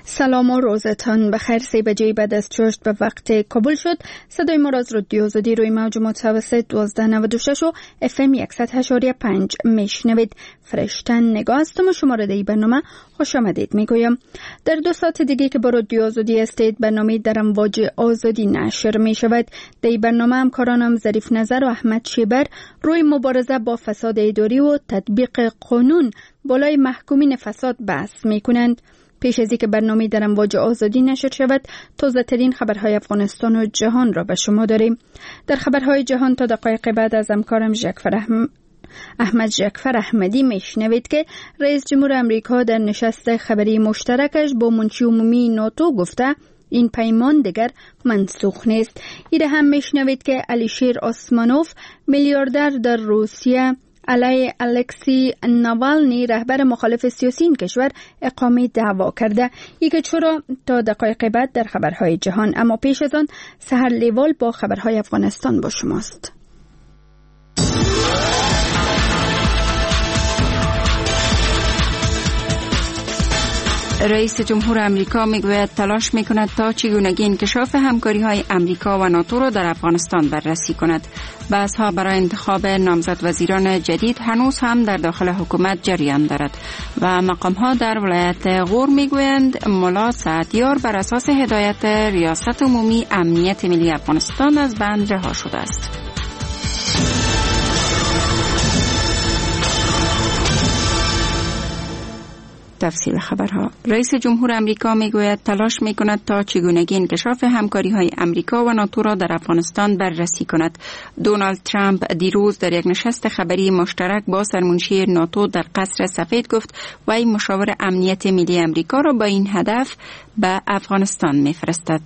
سلام و روزتان بخیر. 3 بجه بعد از چشت به وقت کابل شد. صدای ما را از رادیو آزادی روی موج متوسط 1296 و FM 100.5 میشنوید. فرشتن نگاه هستم و شما را در این برنامه خوش آمدید میگویم. در 2 ساعت دیگه که با رادیو آزادی هستید، برنامه در امواج آزادی نشر می شود. در این برنامه همکارانم ظریف نظر و احمد شیبر روی مبارزه با فساد اداری و تطبیق قانون بالای محکومین فساد بحث می کنند. پیش از اینکه برنامه در امواج آزادی نشر شود، تازه ترین خبرهای افغانستان و جهان را به شما داریم. در خبرهای جهان تا دقایق بعد از همکارم احمد جعفر احمدی میشنوید که رئیس جمهور امریکا در نشست خبری مشترکش با منشی عمومی ناتو گفته این پیمان دیگر منسوخ نیست. ایده هم میشنوید که علیشیر اسمانوف میلیاردر در روسیه علیه الکسی ناوالنی رهبر مخالف سیاسی این کشور اقامه دعوا کرده. که چرا تا دقایق بعد در خبرهای جهان، اما پیش از آن سحر لیوال با خبرهای افغانستان با شماست. رئیس جمهور امریکا میگوید تلاش میکند تا چگونگی انکشاف همکاری‌های امریکا و ناتو را در افغانستان بررسی کند. بحث‌ها برای انتخاب نامزد وزیران جدید هنوز هم در داخل حکومت جریان دارد و مقام‌ها در ولایت غور میگویند ملا سعدیار بر اساس هدایت ریاست عمومی امنیت ملی افغانستان از بند رها شده است. تفصیل خبرها. رئیس جمهور امریکا میگوید تلاش میکند تا چگونگی انکشاف همکاری‌های امریکا و ناتو را در افغانستان بررسی کند. دونالد ترامپ دیروز در یک نشست خبری مشترک با سرمنشی ناتو در قصر سفید گفت وی مشاور امنیت ملی امریکا را با این هدف به افغانستان میفرستد.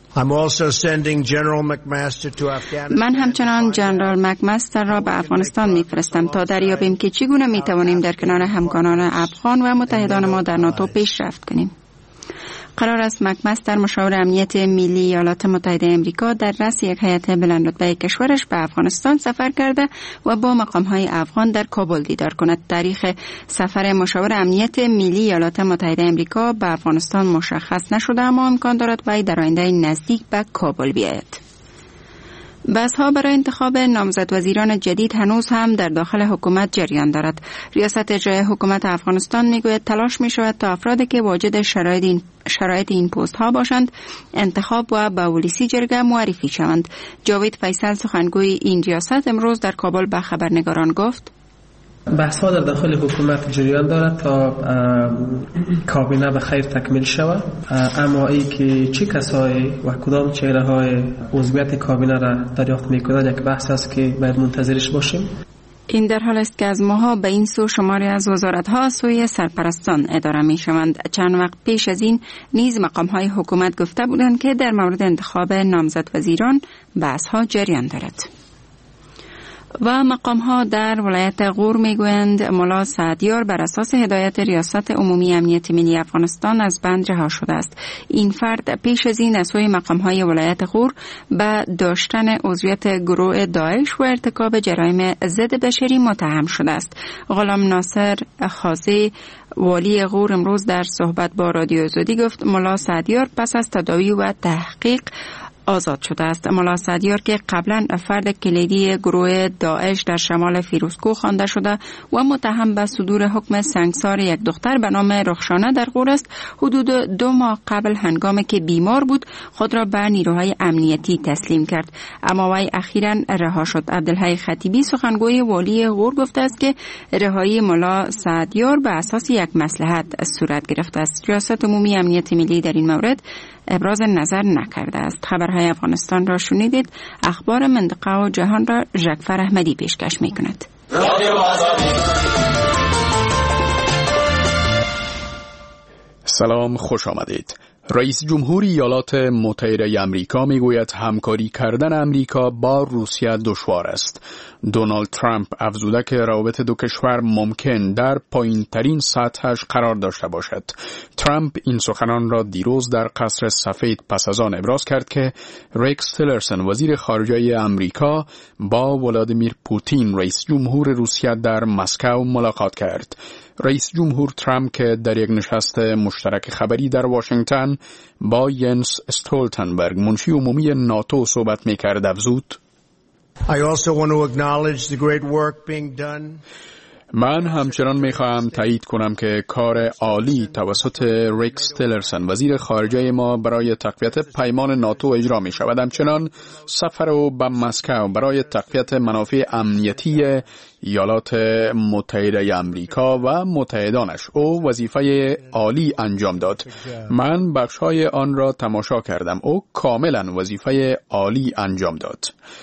من همچنان جنرال مکمستر را به افغانستان میفرستم تا دریابیم که چگونه میتوانیم در کنار همکاران افغان و متحدان ما در ناتو پیشرفت کنیم. قرار است مکمستر مشاور امنیت ملی ایالات متحده امریکا در رأس یک هیئت بلندرتبه کشورش به افغانستان سفر کرده و با مقام‌های افغان در کابل دیدار کند. تاریخ سفر مشاور امنیت ملی ایالات متحده امریکا به افغانستان مشخص نشده، اما امکان دارد وی در آینده نزدیک به کابل بیاید. بحث‌ها برای انتخاب نامزد وزیران جدید هنوز هم در داخل حکومت جریان دارد. ریاست اجرایی حکومت افغانستان میگوید تلاش می‌شود تا افرادی که واجد شرایط این پست‌ها باشند انتخاب و به ولسی جرگه معرفی شوند. جاوید فیصل سخنگوی این ریاست امروز در کابل به خبرنگاران گفت بحث‌ها در داخل حکومت جریان دارد تا کابینه به خیر تکمیل شود، اما ای که چه کسایی و کدام چهره‌های عضویت کابینه را دریافت می‌کنند یک بحث است که باید منتظرش باشیم. این در حال است که از ماها به این سو شماری از وزارت‌ها سوی سرپرستان اداره می‌شوند. چند وقت پیش از این نیز مقام‌های حکومت گفته بودند که در مورد انتخاب نامزد وزیران بحث‌ها جریان دارد. و مقام‌ها در ولایت غور میگویند ملا سعدیار بر اساس هدایت ریاست عمومی امنیت ملی افغانستان از بند رها شده است. این فرد پیش از این از سوی مقام‌های ولایت غور به داشتن عضویت گروه داعش و ارتکاب جرایم ضد بشری متهم شده است. غلام ناصر خازی والی غور امروز در صحبت با رادیو آزادی گفت ملا سعدیار پس از تداوی و تحقیق آزاد شده است. ملا سعدیار که قبلا فرد کلیدی گروه داعش در شمال فیروزکوه خوانده شده و متهم به صدور حکم سنگسار یک دختر به نام رخشانه در غور است، حدود 2 ماه قبل هنگامی که بیمار بود خود را به نیروهای امنیتی تسلیم کرد، اما وی اخیراً رها شد. عبدالحی خطیبی سخنگوی والی غور گفته است که رهایی ملا سعدیار به اساس یک مصلحت صورت گرفته است. ریاست عمومی امنیت ملی در این مورد ابراز نظر نکرده است. خبرهای افغانستان را شنیدید. اخبار منطقه و جهان را جعفر احمدی پیشکش می‌کند. سلام، خوش آمدید. رئیس جمهور ایالات متحده آمریکا میگوید همکاری کردن آمریکا با روسیه دشوار است. دونالد ترامپ افزوده که روابط دو کشور ممکن در پایین‌ترین سطحش قرار داشته باشد. ترامپ این سخنان را دیروز در قصر سفید پس از آن ابراز کرد که ریکس تیلرسن وزیر خارجه آمریکا با ولادیمیر پوتین رئیس جمهور روسیه در مسکو ملاقات کرد. رئیس جمهور ترامپ که در یک نشست مشترک خبری در واشنگتن با ینس استولتنبرگ منشی عمومی ناتو صحبت می‌کرد افزود: I also want to acknowledge the great work being done. من همچنان میخواهم تایید کنم که کار عالی توسط ریکس تیلرسن وزیر خارجه ما برای تقویت پیمان ناتو اجرا می شود. همچنان سفر او به مسکو برای تقویت منافع امنیتی ایالات متحده آمریکا و متحدانش او وظیفه عالی انجام داد. من بخش‌های آن را تماشا کردم. او کاملا وظیفه عالی انجام داد.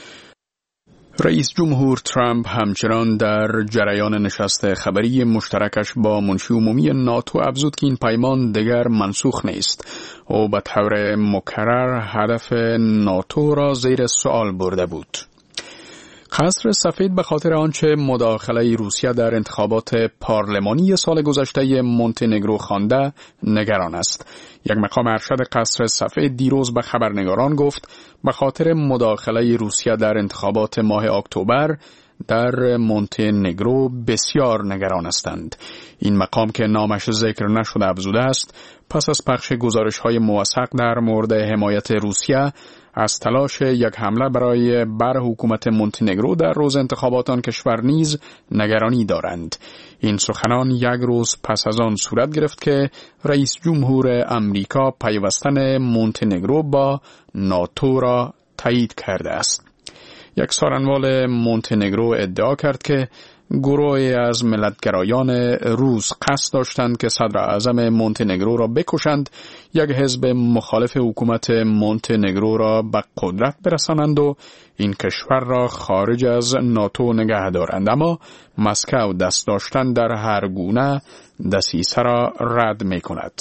رئیس جمهور ترامپ همچنان در جریان نشست خبری مشترکش با منشی عمومی ناتو افزود که این پیمان دیگر منسوخ نیست. او به طور مکرر هدف ناتو را زیر سوال برده بود. قصر سفید به خاطر آنچه مداخله روسیه در انتخابات پارلمانی سال گذشته مونتهنگرو خوانده نگران است. یک مقام ارشد قصر سفید دیروز به خبرنگاران گفت به خاطر مداخله روسیه در انتخابات ماه اکتبر در مونتهنگرو بسیار نگران هستند. این مقام که نامش ذکر نشده افزوده است پس از پخش گزارش‌های موثق در مورد حمایت روسیه از تلاش یک حمله برای بر حکومت مونتهنگرو در روز انتخابات آن کشور نیز نگرانی دارند. این سخنان یک روز پس از آن صورت گرفت که رئیس جمهور امریکا پیوستن مونتهنگرو با ناتو را تایید کرده است. یک سخنوال مونتهنگرو ادعا کرد که گروهی از ملتگرایان روس قصد داشتند که صدر اعظم مونتهنگرو را بکشند، یک حزب مخالف حکومت مونتهنگرو را به قدرت برسانند و این کشور را خارج از ناتو نگه دارند. اما مسکو دست داشتن در هر گونه دسیسه را رد می کند.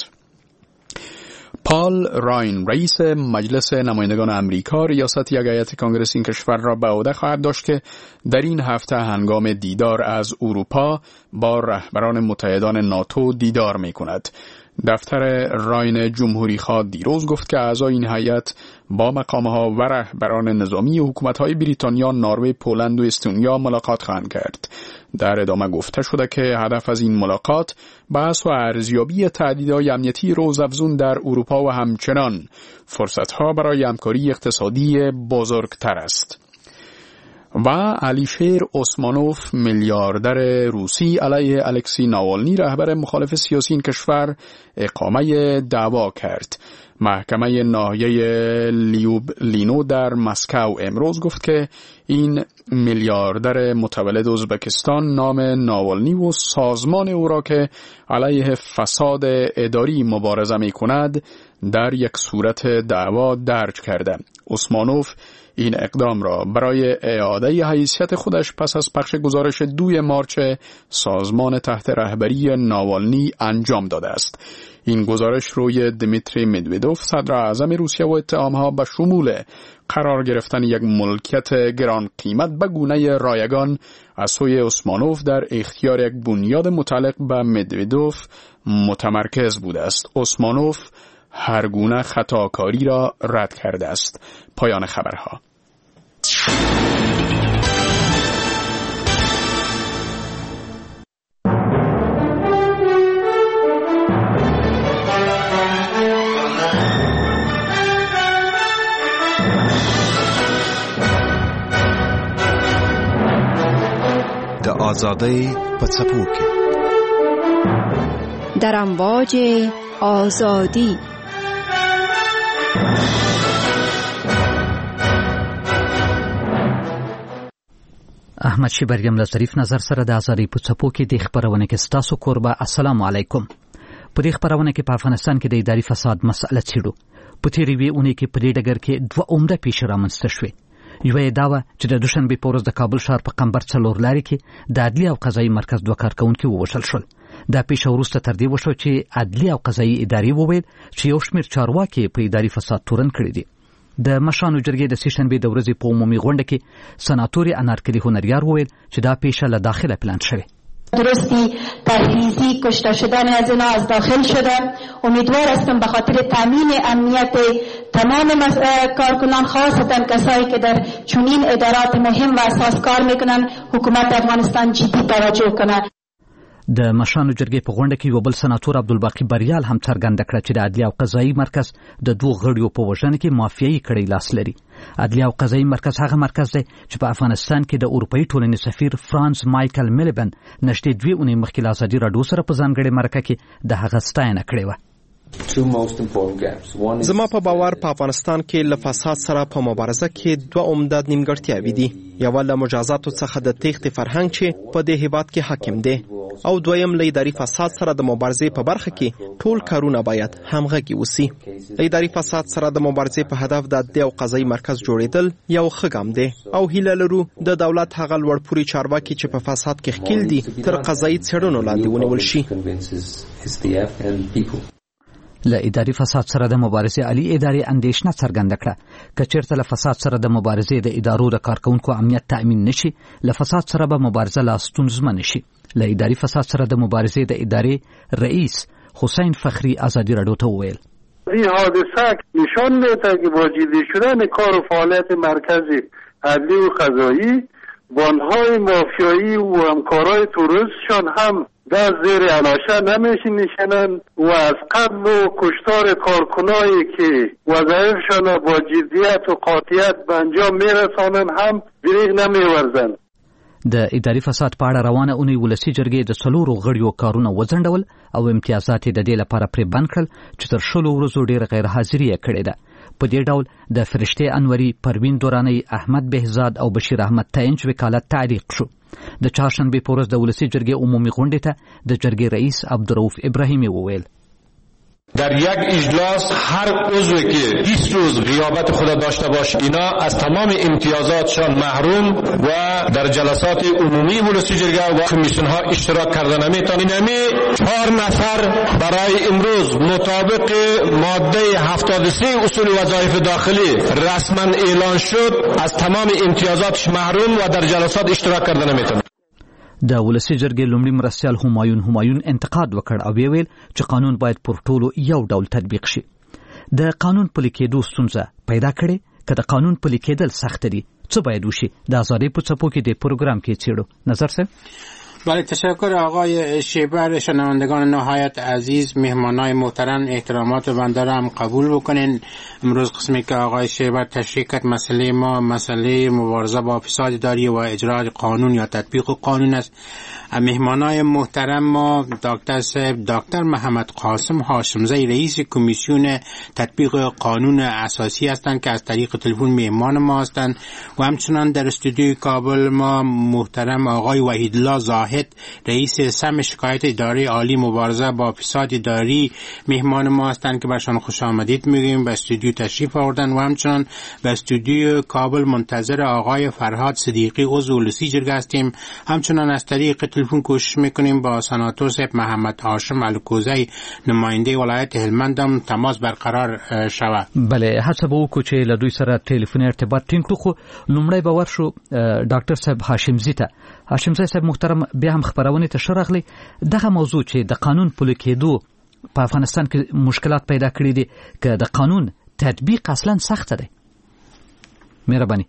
پال راین رئیس مجلس نمایندگان امریکا ریاست یک هیئت کنگره این کشور را به عهده خواهد داشت که در این هفته هنگام دیدار از اروپا با رهبران متحدان ناتو دیدار می کند. دفتر راین جمهوری خواه دیروز گفت که اعضای این هیئت با مقامها و رهبران نظامی حکومت‌های بریتانیا، نروژ، پولند و استونیا ملاقات خواهند کرد. در ادامه گفته شده که هدف از این ملاقات بحث و ارزیابی تهدیدهای امنیتی روزافزون در اروپا و همچنان فرصت‌ها برای همکاری اقتصادی بزرگتر است. و علیشیر اسمانوف میلیاردر روسی علیه الکسی ناوالنی رهبر مخالف سیاسی این کشور اقامه دعوا کرد. محکمه ناحیه لیوبلینو در مسکو امروز گفت که این میلیاردر متولد ازبکستان نام ناوالنی و سازمان او را که علیه فساد اداری مبارزه می کند در یک صورت دعوا درج کرده. اسمانوف این اقدام را برای اعاده حیثیت خودش پس از پخش گزارش 2 مارچ سازمان تحت رهبری ناوالنی انجام داده است. این گزارش روی دمیتری مدودوف صدر اعظم روسیه و اتهامها به شمول قرار گرفتن یک ملکیت گران قیمت به گونه رایگان از سوی اسمانوف در اختیار یک بنیاد متعلق به مدودوف متمرکز بوده است. اسمانوف هر گونه خطاکاری را رد کرده است. پایان خبرها. د آزادۍ په څپو کې در امواج آزادی. احمد شیبریم له ظریف نظر سره د آزادۍ په څپو کې د خبرونه کې ستاسو کوربه. السلام علیکم. په دې خبرونه کې په افغانستان کې د اداري فساد مسله څېړو. په تېرې وې اونۍ کې په دې ډګر کې 2 عمده پیښې رامنځته شوې. یوه یې دا وه چې د دوشنبې په ورځ د کابل ښار په قمبر 4 لارې کې د عدلي او قضایي مرکز 2 کارکوونکي ووژل شول. دا پیښه وروسته تر دې وشوه چې عدلي او قضایي ادارې وویل چې یو شمېر چارواکي په اداري فساد تورن کړي دي. د مشرانو جرګې د سېشنبې د ورځې په عمومي غونډه کې سناتور انارکلي هنریار وویل چې دا پیښه له داخله پلان شوې. درستی تحریزی کشته شدن از اینا از داخل شده. امیدوار هستم به خاطر تامین امنیت تمام کارکنان خاصتا کسایی که در چنین ادارات مهم و اساس کار میکنن حکومت افغانستان جدی توجه کنه. د مشرانو جرګې په غونډه کې یو بل سناتور عبدالباقي بریال هم څرګنده کړه چې د عدلیه او قضایي مرکز د دوه غړیو په وژنه کې مافیایي کړی لاس لري. عدلیه او قضایي مرکز هغه مرکز دی چې په افغانستان کې د اروپایي ټولنې سفیر فرانس مایکل میلیبن نږدې 2 اونۍ مخکې له ازادي راډیو سره په ځانګړې مرکه کې د هغه ستاینه کړې وه. زما په باور په افغانستان کې له فساد سره په مبارزه کې 2 عمده نیمګړتیاوې دي. یو له مجازاتو څخه د تېښتې فرهنګ چې په دې هیواد کې حاکم دی، او دویم له اداري فساد سره د مبارزې په برخه کې ټول کارونه باید همغږي وسی. د اداري فساد سره د مبارزې په هدف د عدلیه او قضایي مرکز جوړېدل یو ښه ګام دی، او هیله لرو د دولت هغه لوړپوړي چارواکي چې په فساد کې ښکیل دي تر قضایي څېړنو لاندې ونیول شي. له اداري فساد سره د مبارزې عالی ادارې اندېښنه څرګنده کړه که چېرته له فساد سره د مبارزې د ادارو د کارکونکو امنیت تأمین نشي، له فساد سره به مبارزه لا ستونزمنه شي. له اداري فساد سره د مبارزې د ادارې رئیس حسین فخری ازادي راډیو ته وویل: این حادثه نشان میده که با جدی شدن کار و فعالیت مرکز عدلی و قضایی، بانهای مافیایی و همکارای تروریستشان هم در زیر علاشه نمیشنن و از قتل و کشتار کارکنایی که وظایفشان با جدیت و قاطعیت به انجام میرسانند هم دریغ نمیورزند. د اداري فساد په اړه روانه اونۍ ولسي جرګې د 4 غړیو کارونه وځنډول او امتیازات د دې لپاره پرې بند کړل چې تر 10 ورځو ډېر غیر حاضري کړې ده. په دې ډول د فرشته انوري، پروین دورانی، احمد بهزاد او بشیر احمد تاینج وکالت تعلیق شو. د چهارشنبه په ورځ د ولسي جرګې عمومي غونډې ته د جرګې رئیس عبدالرؤف ابراهیمی وویل: در یک اجلاس هر عضوی که 20 روز غیابت خود داشته باشه اینا از تمام امتیازاتشان محروم و در جلسات عمومی ولسی جرگه و کمیسیون ها اشتراک کردن نمیتونن. اینمی 4 نفر برای امروز مطابق ماده 73 اصول وظایف داخلی رسما اعلان شد از تمام امتیازاتش محروم و در جلسات اشتراک کردن نمیتونن. د ولسي جرګې لومړي مرستیال همایون انتقاد وکړ او ویل چې قانون باید پر ټولو یو ډول تطبیق شي. د قانون پلي کېدو ستونزه پیدا کړي که د قانون پلي کېدل سخت دي، څه باید وشي؟ د آزادۍ په څپو کې د پروګرام کې څېړو. نظر صاحب. بله، تشکر آقای شیبر. شنوندگان نهایت عزیز، مهمانای محترم، احترامات بنده را هم قبول بکنین. امروز قسمی که آقای شیبر تشریح کرد مسئله ما مسئله مبارزه با فساد اداری و اجرای قانون یا تطبیق قانون است. مهمانای محترم ما دکتر محمد قاسم هاشمزی رئیس کمیسیون تطبیق قانون اساسی هستند که از طریق تلفن مهمان ما هستند و همچنان در استودیوی کابل ما محترم آقای وحیدالله زاهد رئیس سم شکایت اداره عالی مبارزه با فساد اداری مهمان ما هستند که برشان خوش آمدید میگیم. به استودیو تشریف آوردن و همچنان به استودیو کابل منتظر آقای فرهاد صدیقی عضو ولسی جرگه هستیم. همچنان از طریق تلفن کوشش میکنیم با سناتور صاحب محمد هاشم الکوزی نماینده ولایت هلمند هم تماس برقرار شود. بله، هڅه به وکړو چې له دوی سره ټلیفوني ارتباط ټینګ کړو. خو لومړی به ورشو ډاکټر صاحب هاشمزي ته. هاشمزي صاحب محترم، بیا هم خبرونه ته شرغلی دغه موضوع چې د قانون پلي کېدو په افغانستان کې مشکلات پیدا کړي دي که د قانون تطبیق اصلا سخت دی. مهرباني.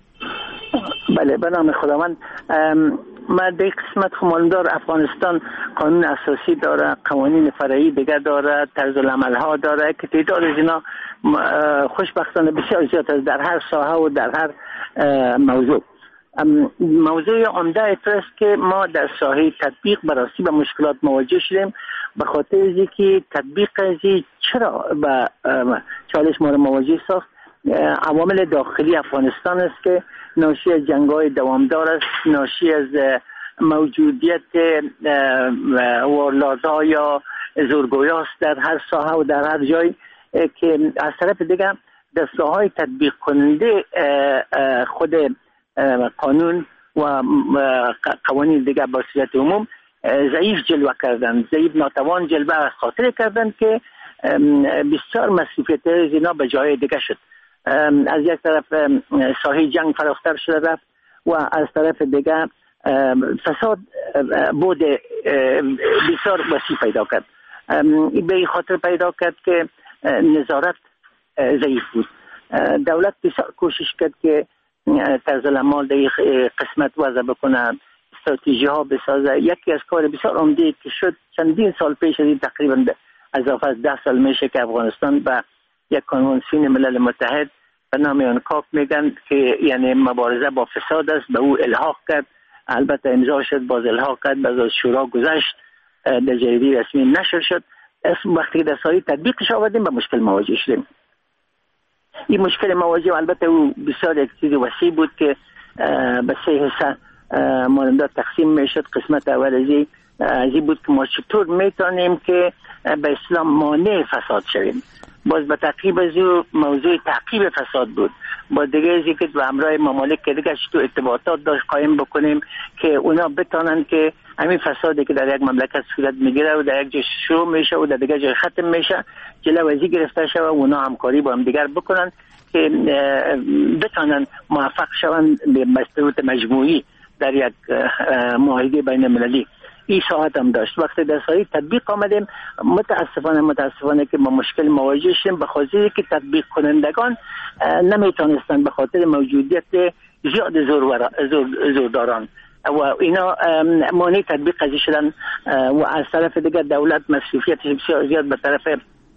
بله، به نام خداوند. ما در قسمت خمالدار افغانستان قانون اساسی داره، قوانین فرعی دیگه داره، طرز العمل ها داره که تعداد از اینا خوشبختانه بسیار زیاد است در هر ساحه و در هر موضوع. موضوع عمده است که ما در ساحه تطبیق بررسی به مشکلات مواجه شدیم به خاطر اینکه تطبیق ازی چرا به چالش ما رو مواجه ساخت. عوامل داخلی افغانستان است که ناشی از جنگ‌های دوامدار است، ناشی از موجودیت وارلازها یا زورگویاست در هر ساحه و در هر جای که از طرف دیگر دستگاه‌های تطبیق کننده خود قانون و قوانین دیگر با صورت عموم ضعیف جلوه کردند، ضعیف ناتوان جلوه خاطر کردند که بسیار مصروفیت اینا به جای دیگر شد. از یک طرف ساحه جنگ فراختر شده رفت و از طرف دیگر فساد بود بسیار وسیع پیدا کرد. به این خاطر پیدا کرد که نظارت ضعیف بود. دولت بسیار کوشش کرد که طرز العمل در قسمت وضع بکنه، استراتژی ها بسازه. یکی از کار بسیار عمده که شد چندین سال پیش از تقریبا اضافه از 10 سال میشه که افغانستان به یک کنوانسیون ملل متحد به نام انکاک میگن که یعنی مبارزه با فساد است، به او الحاق کرد. البته امضا شد، باز الحاق کرد، باز از شورا گذشت، در جریده رسمی نشر شد. وقتی در سایه تطبیقش آوردیم به مشکل مواجه شدیم. این مشکل مواجه البته او بسیار یک چیز وسیع بود که به 3 حصه ماننده تقسیم میشد. قسمت اول از این بود که ما چطور میتونیم که به اسلام مانع فساد شویم. باز به تعقیب از موضوع تعقیب فساد بود. با دیگه ازی که به همراه ممالک که دیگه تو ارتباطات داشت قایم بکنیم که اونا بتانن که همین فسادی که در یک مملکت صورت میگیره و در یک جای شروع میشه و در دیگه جای ختم میشه جلو ازی گرفته شود و اونا همکاری با هم دیگر بکنن که بتانن موفق شوند به مستویات مجموعی در یک معاهده بین المللی. این ساعت هم داشت. وقتی در سایه تطبیق آمدیم متاسفانه که ما مشکل مواجه شدیم به خاطر که تطبیق کنندگان نمیتونستن به خاطر موجودیت زیاد زورداران و اینا مانع تطبیق قضیه شدن و از طرف دیگر دولت مسئولیتش بسیار زیاد به طرف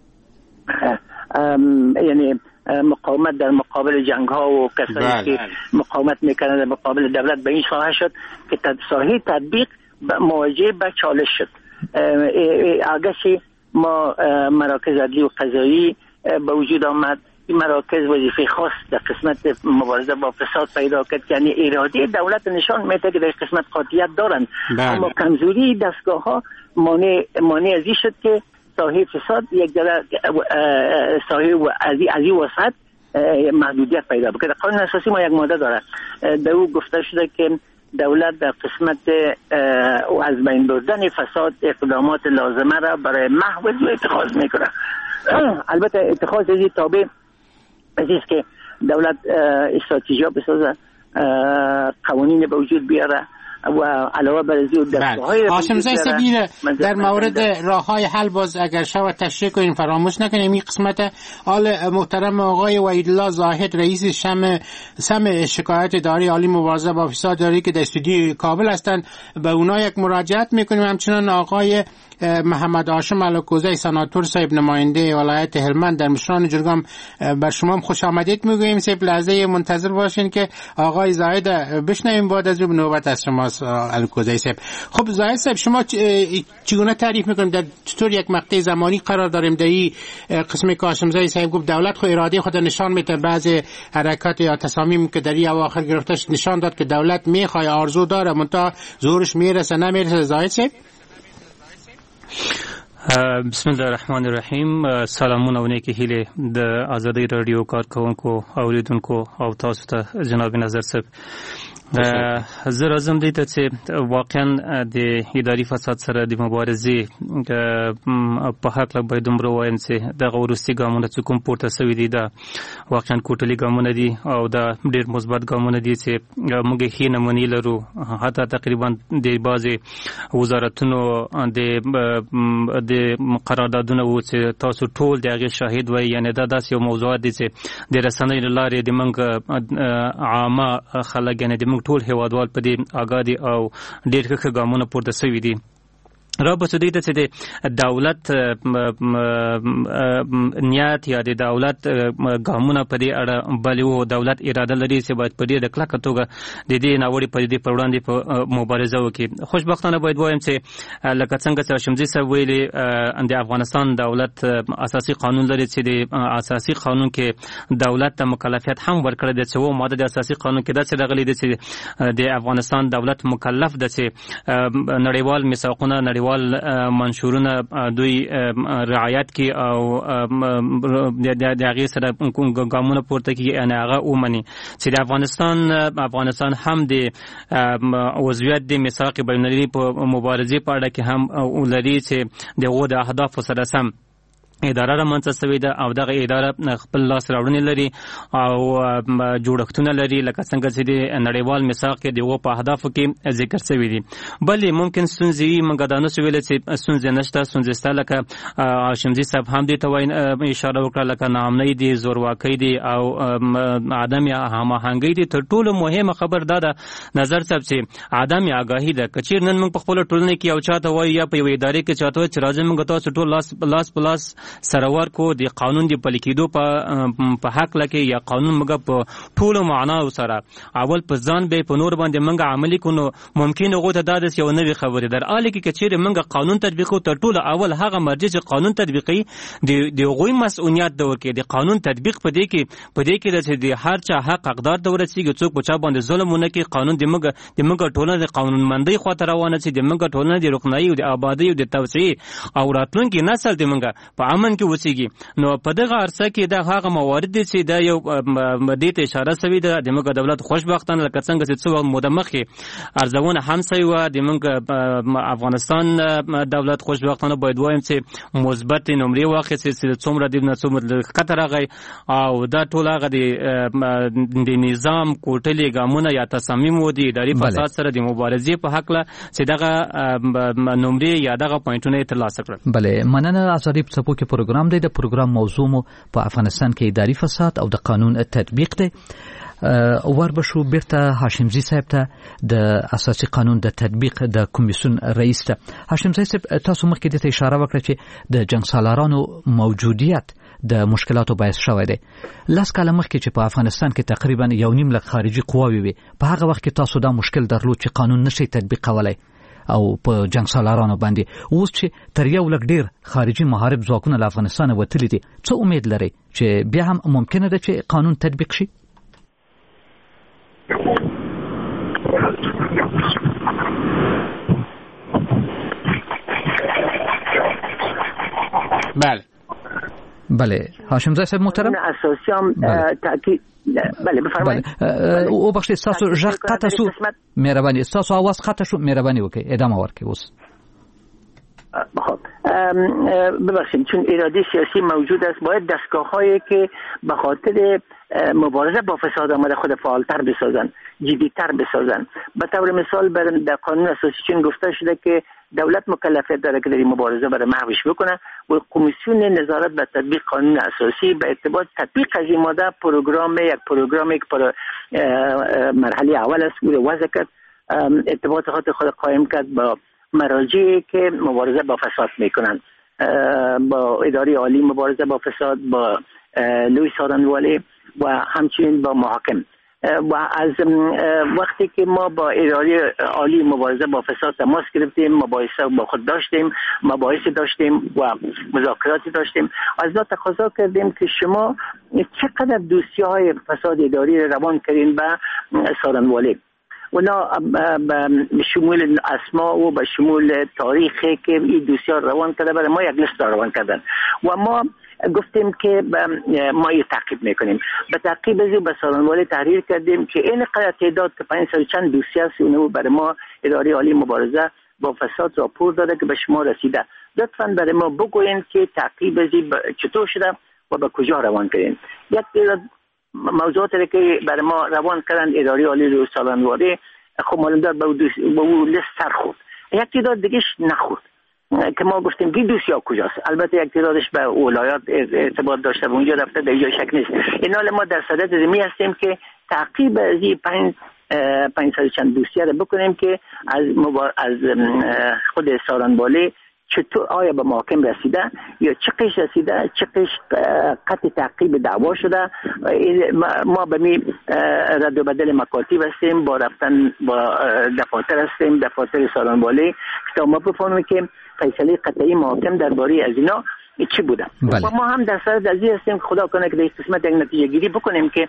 یعنی مقاومت در مقابل جنگ ها و کسانی که مقاومت میکنند در مقابل دولت به این ساحه شد که ساحه تطبیق مواجه به چالش شد. آگهی ما مراکز عدلی و قضایی به وجود آمد. این مراکز وظیفه خاص در قسمت مبارزه با فساد پیدا کرد، یعنی اراده دولت نشان میده که در قسمت قاطعیت دارند اما کمزوری دستگاه ها مانع ازی شد که ساحه فساد یک جلد ساحه ازی وسط محدودیت پیدا بکنه. قانون اساسی ما یک ماده داره در او گفته شده که دولت در قسمت از بین بردن فساد اقدامات لازمه را برای محو اتخاذ میکنه. البته اتخاذ ازی تابع ازیست که دولت استراتژی ها بسازه، قوانین به وجود بیاره و علاوه بر ازی دستگاه‌های هاشمزاده سبیل در مورد راه‌های حل باز اگر شود تشریح کنیم فراموش نکنیم. این قسمت آل محترم آقای وحیدالله زاهد رئیس سم شکایت اداره عالی مبارزه با فساد داری که در استودیو کابل هستند به اونا یک مراجعت میکنیم. همچنان آقای محمد هاشم الکوزی سناتور صاحب نماینده ولایت هلمند در مشران جرگام بر شما هم خوش آمدید میگوییم. صاحب لحظه منتظر باشین که آقای زاهد بشنویم بعد از اون نوبت از شما الکوزی صاحب. خب زاهد صاحب شما چگونه تعریف میکنید در چطور یک مقطع زمانی قرار داریم در این قسمی که هاشمزاده صاحب گفت دولت خو اراده خود نشان میده، بعض حرکات یا تصامیم که در این اواخر گرفتش نشان داد که دولت میخواد آرزو داره منتها زورش میرسه نمیرسه. زاهد صاحب بسم الله الرحمن الرحیم. سلامونه و نیکی هیله د آزادی رادیو کارکونکو اوریدونکو او تاسو ته جناب نظر صاحب. زه راځم دې ته چې واقعا د اداري فساد سره د مبارزې په هکله باید دومره ووایم چې دغه وروستي ګامونه چې کوم پورته سوي دي دا واقعا کوټلي ګامونه دي او دا ډېر مثبت ګامونه دي چې موږ ښې نمونې لرو. حتی تقریبا د بعضې وزارتونو د قراردادونه وو چې تاسو ټول د هغې شاهد وئ. یعنې دا داسې یو موضوعات دي چې د رسنیو له لارې د موږ عامه خلک یعنې د موږ ټول هیوادوال په دې آګاه دي او ډېر ښه ګامونه پورته سوي دي. را به دې ته چې د دولت نیت یا د دولت ګامونه په دې اړه بلې وو. دولت اراده لري چې باید په ډېره کلکه توګه د دې ناوړې پدیدې پر وړاندې په مبارزه وکړي. خوشبختانه باید وایم چې لکه څنګه چې هاشمزي صاحب ویلي د افغانستان دولت اساسي قانون لري چې د اساسي قانون کې دولت ته مکلفیت هم ورکړی دی چې و ماده د اساسي قانون کې داسې راغلي دی چې د افغانستان دولت مکلف دی چې نړیوال میثاقونه نړیوال منشورونه دوی رعایت کی او د هغې سره ګامونه پورته کړي یعنې هغه ومني چې د افغانستان هم د عضویت د میثاق بینالمللي په مبارزې په اړه کې هم لري چې د هغو د اهدافو سره سم اداره را منځ شوې ده او دغه اداره خپل لاس راوړنې لري او جوړښتونه لري لکه څنګه چې د نړیوال میثاق کې د په اهدافو کې ذکر شوی دي. بلې ممکن ستونزې موږ دا نشو ویلی چې ستونزې نشته، ستونزې شته، لکه هاشمزي صاحب هم دې ته اشاره وکړه، لکه ناامنۍ دي، زورواکۍ دي او عدم هماهنګۍ دي. تر ټولو مهمه خبر دا ده نظر صاحب چې عدم آگاهي ده. که چېرې نن موږ په خپله ټولنه کې یو چاته وایو یا په یوې ادارې کې چاته وایو چې راځئ موږ تاسو ټول لاس په لاس سره ورکو د قانون د پلي کېدو په حق لکه یا قانون موږ په ټولو معناو سره اول په ځان به په نور باندې موږ عملي کونو، ممکن هغه ته داسې یو نوې خبره در اله کې چې موږ قانون تطبیقو تر ټولو اول هغه مرجع چې قانون تطبیقي د غوي مسؤلیت د ورکې د قانون تطبیق په دې کې د هر چا حق حقدار د ورسیږي، څوک په چا باندې ظلم ونه کوي. قانون د موږ ټولنه د قانونمندۍ خواته روانه چې د موږ ټولنه د روښنايي او د آبادی او د توسعې او راتلونکي نسل د موږ په امن کې وسیږي. نو په دغه عرصه کې د هغه موارد دي چې دا یو مدې ته اشاره شوې ده. د موږ دولت خوشبختانه لکه څنګه چې څو موده مخکې ارزونه هم شوې وه، د موږ افغانستان دولت خوشبختانه باید وایم چې مثبت نمرې واخیستې چې څومره د څومره ښکته راغی او دا ټول هغه د نظام کوټلې ګامونه یا تصامیم و د اداري فساد سره د مبارزې په هکله چې دغه نمرې یا دغه پوینټونه ترلاسه کړل. بله، مننه. ازادي په څپو کې پروګرام دی. د پروګرام موضوع مو په افغانستان کې اداري فساد او د قانون تطبیق دی. وربشو بیرته هاشمزي صاحب ته د اساسي قانون د تطبیق د کمیسیون رئیس ته. هاشمزي صاحب، تاسو مخکې د اشاره وکړه چې د جنگ سالارانو موجودیت د مشکلاتو باعث شوی دی. لاس کاله مخکې چې په افغانستان کې تقریبا 1.5 لک خارجي قواوې وي، په هغه وخت کې تاسو دا مشکل درلود چې قانون نشي تطبیق کولای او په جنگ سالارانو باندې. اوس چې تر 1 لک ډیر خارجي محارب ځواکونه له افغانستان وتلي دي، څه امید لري چې بیا هم ممکنه ده چې قانون تطبیق شي؟ بله هاشمزی صاحب محترم، اساسی هم تاکید. بله بفرمایید. او بخشید تاسو ژغ قطع شو، مهرباني تاسو आवाज قطع شو، مهرباني وکړئ ادامه ورکړئ. اوس خب ببخشید، چون اراده سیاسی موجود است باید دستگاه‌هایی که به خاطر مبارزه با فساد آمده خود فعالتر بسازن، جدیتر بسازن. به طور مثال در قانون اساسی چون گفته شده که دولت مکلفیت داره که در این مبارزه برای محوش بکنه و کمیسیون نظارت به تطبیق قانون اساسی به ارتباط تطبیق از این ماده یک پروگرامی که پر مرحله اول است وضع کرد، ارتباط خود قائم کرد با مراجعی که مبارزه با فساد میکنند، با اداره عالی مبارزه با فساد، با لوی سارنوالی و همچنین با محاکم. و از وقتی که ما با اداره عالی مبارزه با فساد تماس گرفتیم، مباحثه با خود داشتیم، مباحث داشتیم و مذاکراتی داشتیم، از ما تقاضا کردیم که شما چقدر دوسیه‌های فساد اداری روان کردین به سارنوالی. اونا به شمول اسما و به شمول تاریخی که این دوسیه روان کرده برای ما یک لیست روان کردن و ما گفتیم که ما یه تعقیب میکنیم. به تعقیب از به سارنوالی تحریر کردیم که این قدر تعداد که 500 چند دوسیه است اونو برای ما اداره عالی مبارزه با فساد راپور داده که به شما رسیده. لطفاً برای ما بگوین که تعقیب از چطور شده و به کجا روان کردین. یک تعداد موضوعاتی که برای ما روان کردن اداره عالی رو سارنوالی خب معلوم دار به اون لیست سر خورد. یک تعداد دیگهش نخورد که ما گفتیم که دوسیه کجاست. البته یک تعدادش به ولایات ارتباط داشته و اونجا رفته، در اینجا شک نیست. این حال ما در صدد زمینی هستیم که تعقیب از این 500 چند دوسیه رو بکنیم که از خود سارنوالی چطور آیا به محاکم رسیده یا چه قش رسیده، چه قش قطع تعقیب دعوا شده. ما به می رد و بدل مکاتب هستیم، با رفتن با دفاتر هستیم، دفاتر سارنوالی تا ما بفهمیم که فیصله قطعی محاکم درباره از اینا چی بوده. بله. و ما هم در صدد ازی هستیم خدا کنه که در این قسمت یک نتیجه گیری بکنیم که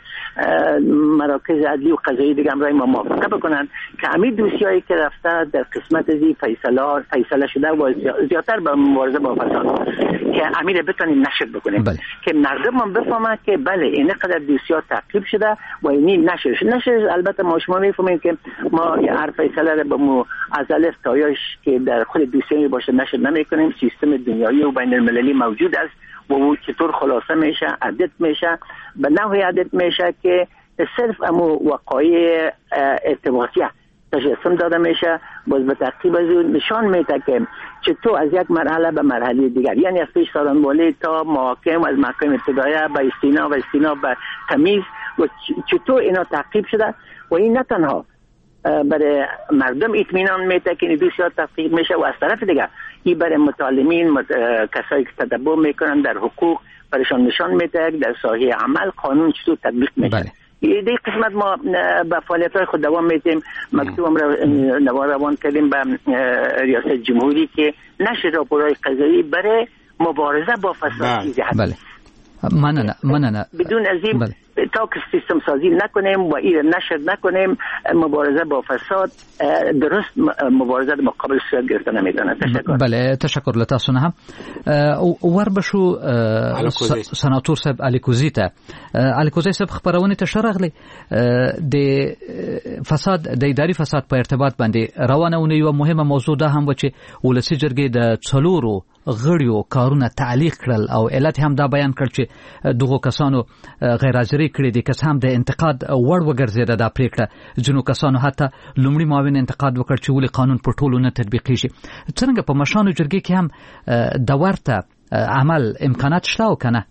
مراکز عدلی و قضایی دیگه همراه ما موافقه بکنن که همین دوسیه‌ای که رفته در قسمت ازی فیصله شده و زیادتر به مبارزه با فساد که امیر بتونیم نشر بکنیم. بله. که مردم هم بفهمن که بله این قدر دوسیه تعقیب شده و این نشر البته ما شما میفهمیم که ما هر فیصله رو به از الف تا یاش که در خود دوسیه باشه نشر نمیکنیم. سیستم دنیایی و بین المللی موجود است و او چطور خلاصه میشه، عدد میشه، به نوعی عدد میشه که صرف امو وقایع ارتباطیه تشخیص داده میشه. باز به تعقیب از اون نشان میده که چطور از یک مرحله به مرحله دیگر، یعنی از پیش سالن‌بالی تا محاکم، از محاکم ابتداییه به استینا و استینا به تمیز و چطور اینا تعقیب شده. و این نه تنها برای مردم اطمینان میده که بسیار تحقیق میشه و از طرف دیگر این برای متعلمین، کسایی که تدبر میکنن در حقوق، برایشان نشان میده در ساحه عمل قانون چطور تطبیق میشه. این قسمت ما به فعالیت‌های خود دوام میدیم. مکتوبم را روان کردیم به ریاست جمهوری که نشر راپورهای قضایی برای مبارزه با فساد بله. مننه. بدون از این تا که سیستم سازی نکنیم و این نشر نکنیم، مبارزه با فساد درست مبارزه مقابل صورت گرفته نمیدونه. تشکر. بله، تشکر له تاسو نه هم وربشو سناتور صاحب الیکوزی ته الیکوزی صاحب خبرونه ته شرغلی د فساد د اداري فساد په ارتباط باندې روانه یو مهمه موضوع ده هم و چې ولسی جرګې د څلورو غړیو کارونه تعلیق کړل او علت هم دا بیان کړ چې دغه کسانو غیر حاضری کړې دي، کس هم د انتقاد وړ وګرځیده دا پریکړه. ځینو کسانو حتی لومړی معاون انتقاد وکړ چې ولې قانون پر ټولو نه تطبیقیږي. څنګه په مشانو جرګې کې هم د ورته عمل امکانات شته او کنه؟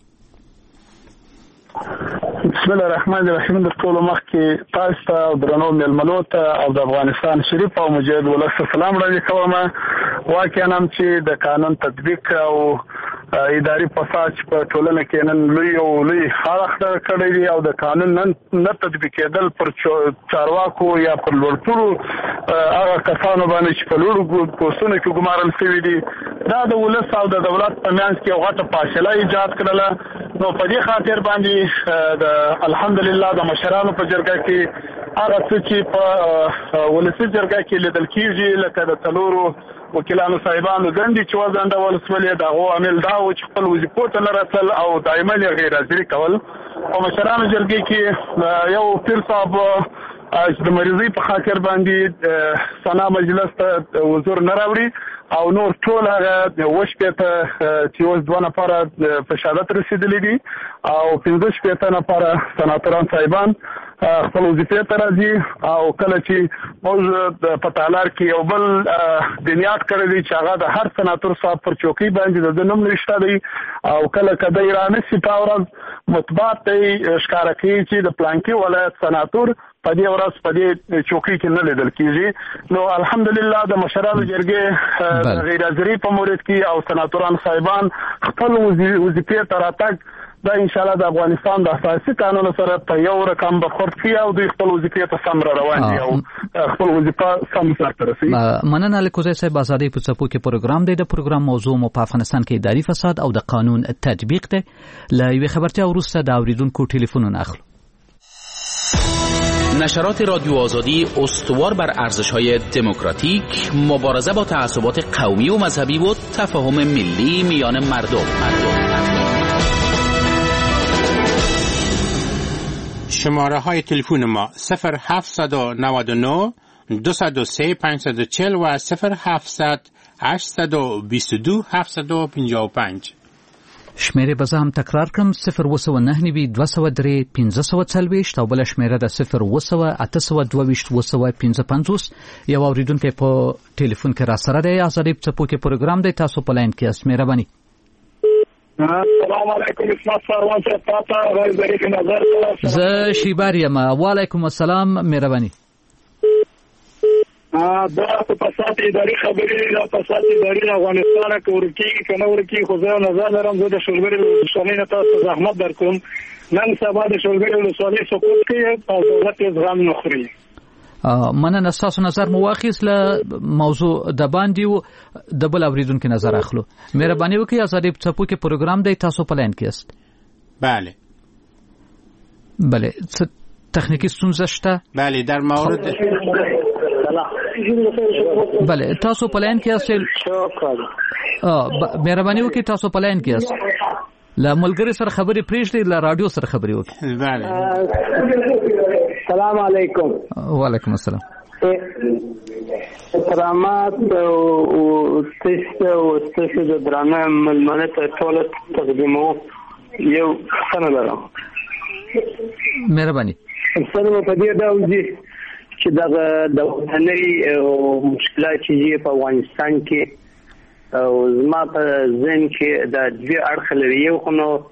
بسم الله الرحمن الرحیم. د ټولو مخ کې تاسو ته او درنو ملمنو ته او د افغانستان شریف او مجاهد ولس سلام وړاندې کوم. واقعا هم چې د قانون تطبیق او اداري فساد په ټولنه کې نن لوی حالت کړی دی او د قانون نه تطبیق کېدل پر چارواکو یا پر لوړپوړو هغه کسانو باندې چې په لوړو پوسټونو کې ګمارل شوي دي، دا د ولس او د دولت په منځ کې یو غټه فاصله ایجاد کړله. نو په دې خاطر باندې د الحمدلله د مشرانو په جرګه کې هغه څه چې په ولسي جرګه کې لیدل کېږي، لکه د څلورو وکیلانو صاحبانو دندې چې وزنده ولسولې، د هغو عامل دا و چې خپل وظیفو ته نه راتلل او دایما یې غیر حاضري کول. په مشرانو جرګې کې یو پیر صاحب د مریضۍ په خاطر باندې سنا مجلس ته حضور نه راوړي او نور ټول هغه وشپېته چې اوس 2 نفره په شهادت رسېدلي دي او 15 نفره سناتوران صاحبان خپل وظیفې ته راځي. او کله چې موږ په تالار کې یو بل بنیاد کړی دی چې هغه د هر سناتور صاحب پر چوکۍ باندې د نوم نشته دی او کله کده ایران سي پاورز مطبوعات ته ښکارا کوي چې د پلانکی ولایت سناتور په دې ورځ په دې چوکۍ کې نه لیدل کېږي. نو الحمدلله د مشرانو جرګې غیر حاضري په مورد کې او سناتوران صاحبان خپل وظیفې ته راتګ دا ان شاء الله د افغانستان د اساسي قانون سره په یو رقم برخورد کوي او د خپل وظیفې ته سم روان دي او خپل وظیفه سم سره رسي. مننه لیکوزی صاحب. آزادۍ په څپو کې پروګرام دی. د پروګرام موضوع مو په افغانستان کې اداري فساد او د قانون تطبیق دی. له یوې خبرتیا وروسته د اوریدونکو ټلیفونونه اخلو. نشرات رادیو آزادی استوار بر ارزش‌های دموکراتیک، مبارزه با تعصبات قومی و مذهبی و تفاهم ملی میان مردم. شماره های تلفن ما 0799 203 540 و 0700 822 755. شمیره به هم تکرار کړم 019 203 540 او بل شمیره د 0 822 255. یو اوریدونکو په ټلیفون کې را سره دی. آزادۍ په څپو کې پروګرام دی. تاسو په لاین کې اس مهرباني. السلام علیکم. اسمت سروان صاحب تاسو غوړي کې نظر زه شیبار یم. وعلیکم السلام. مهرباني. دا په فساد اداري خبرې دا فساد اداري افغانستان کې ورکی کنه ورکی خو زه نظر لرم. زه د شولګری ولسوالۍ نه تاسو زحمت درکوم. نن سبا د شولګری ولسوالۍ سقوط کې په دولت زغم نخري. مننه. تاسو نظر مو واخیست له موضوع د باندې او د بل اوریدونکو نظر اخلو. مهرباني وکړئ. آزادۍ په څپو کې پروګرام دی. تاسو په لاین کې یاست. بله تخنیکی ستونزه شته. بله در مورد بله تاسو په لاین کې یاست. مهرباني وکړئ تاسو په لاین کې یاست. له ملګری سره خبرې پریږدئ. له رادیو سره خبرې وکړئ. بله. السلام علیکم. وعلیکم السلام. کرامات او تست او تست د درانه ملمنه ته ټول تقدیمو یو سنه لرم. مهرباني. سنه په دې ډول دي چې د وطني او مشکلات چې په افغانستان کې او زما په ذهن کې د دې اړخ لري. یو خو نو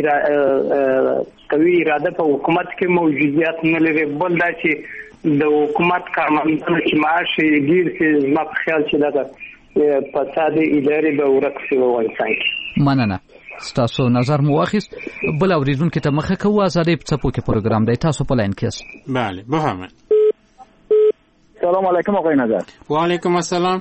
قوي اراده په حکومت کې موجودیت نه لري، بل دا چې د حکومت کارمندانو چې معاش ډیر چې زما په خیال چې دا فساد اداري به ورک شي په افغانستان کې. مننه. ستاسو نظر مو واخیست. بل اوریدونکو ته مخه کوو. ازادي په څپو کې پروګرام دی. تاسو په لاین کې یاست. بله بفرمایئ. سلام علیکم آقای نظر. و علیکم السلام.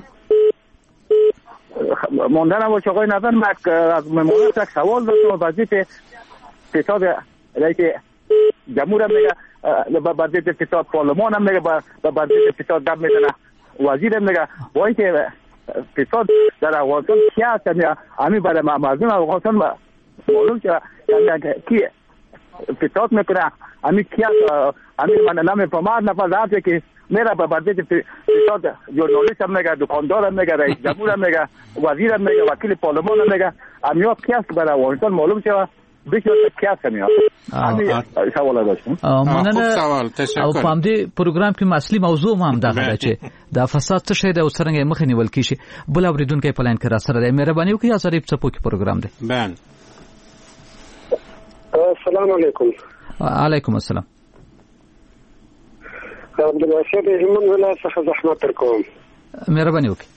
ماندنم باشه آقای نظر، من از مملکت یک سوال داشتم. وظیفه فساد رئیس جمهور هم میگه، وظیفه فساد پارلمان هم میگه، وظیفه فساد دم میزنه وزیر هم میگه. با اینکه فساد در افغانستان چی هست؟ همین برای مردم افغانستان معلوم شده کی فساد میکنه، همین کی هست؟ همین من نمیفهمم. نفر رفته که میره به وظیفه فساد ژورنالیست هم میگه، دکاندار هم میگه، رئیس جمهور هم میگه، وزیر هم میگه، وکیل پارلمان هم میگه. همین کی هست برای افغانستان معلوم شده؟ بسیار کیاس میاد. همین سوال داشتم. مننه. او په دې پروګرام کې اصلي موضوع هم دا غواړي چې دا فساد څه شی دی او څنګه مخ نیول کیږي. بل اوریدونکو په لاین کې را سره دی. مهرباني وکړئ. ازادي په څپو کې پروګرام دی. بله. السلام علیکم. علیکم السلام. عبدالواسع د هلمند ولایت څخه زحمت درکوم. مهرباني وکړئ.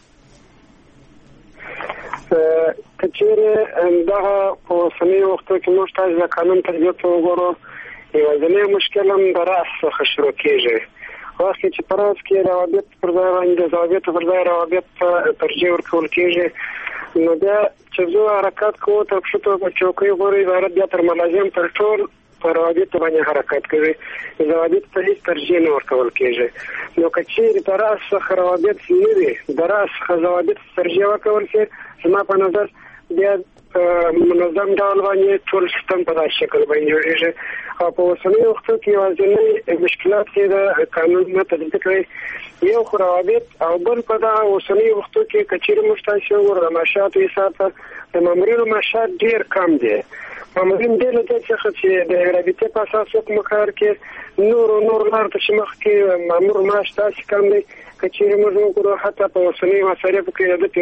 کچېره دغه په اوسني وخت کې موږ تاسو د قانون تطبیق ته وګورو، یوازینی مشکل هم د رأس څخه شروع کېږي. وخت چې په راس کې روابط پر ځای باندې ضوابط پر ځای روابط ترجیح ورکول کېږي، نو بیا چې زه حرکت کوو تر پښتو په چوکۍ غوري عبارت بیا تر ملازم تر ټول په روابط باندې حرکت کوي، ضوابط ته هیڅ ترجیح نه ورکول کېږي. نو که چېرې د رأس څخه روابط نه وي، د رأس څخه ضوابط ترجیح ورکول شي، زما په نظر بیا منظم ډول باندې ټول سیستم په داسې شکل باندې جوړېږي. او په اوسني وختو کې یوازینی مشکلات چې د قانون نه تطبیق کوي، یو خو روابط او بل په دغه اوسني وختو کې که چېرې موږ تاسو وګورو د معاشاتو حساب ته د مامورینو معاشات ډېر کم دی. مامورین ډېر له دې څخه چې د رابطې په اساس حکم کار کې نور لارو ته چې مخکې مامور معاش داسې کم دی. که چېرې موږ وګورو حتی په اوسني مصارفو کې د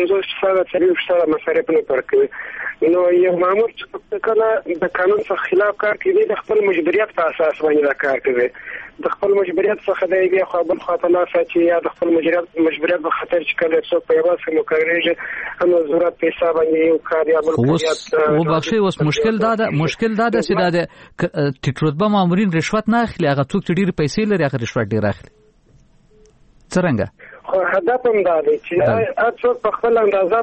50% مصارف نه ورکوي. نو یو مامور چې کله د قانون څخه خلاف کار کوي، د خپل مجبوریت په اساس باندې دا کار کوي. د خپل مجبوریت څخه دی بیا خو بل خواته لاس اچي، یا د خپل مجبوریت په خاطر چې کله څوک په یوه څه مقرریږي، هم ضرورت په حساب باندې یو کار یا بل کاریات وبخښئ. اوس مشکل دا ده چې دا د ټیټ رتبه مامورین رشوت نه اخلي. هغه څوک چې ډېرې پیسې لري هغه رشوت ډېر اخلي. څرنګه؟ خو هدف هم دا دی چې هر څوک په خپل اندازه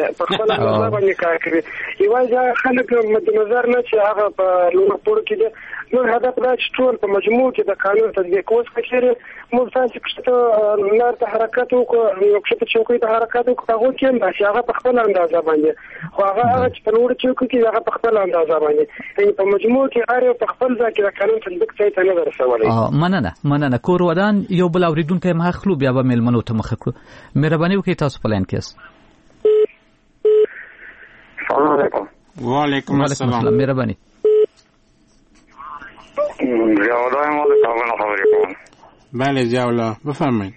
باندې کار کوي. یوازې خلک مد نظر نه چې هغه په لوړ پوړ کې دي. نو هدف دا چې ټول په مجموع کې د قانون تطبیق اوس کچېرې موږ تاسو کښته لار ته حرکت وکړو، یو کښته چوکۍ ته حرکت وکړو، هغه کې هم چې هغه په خپل اندازه باندې، خو هغه چې په لوړ چوکۍ کې هغه په خپل اندازه باندې، یعنې په مجموع کې هر یو په خپل ځای کې د قانون تطبیق ځای ته نه ده رسولی. مننه. کور ودان یو بل اورېدونکی هم اخلو، بیا به مېلمنو ته مخه کړو. مهرباني وکړئ. تاسو په لاین کې یاست. سلام علیکم. وعلیکم السلام. مهرباني. ضیاءالله ما د کابل خبرې کوم. بله ضیاءالله بفرمایئ.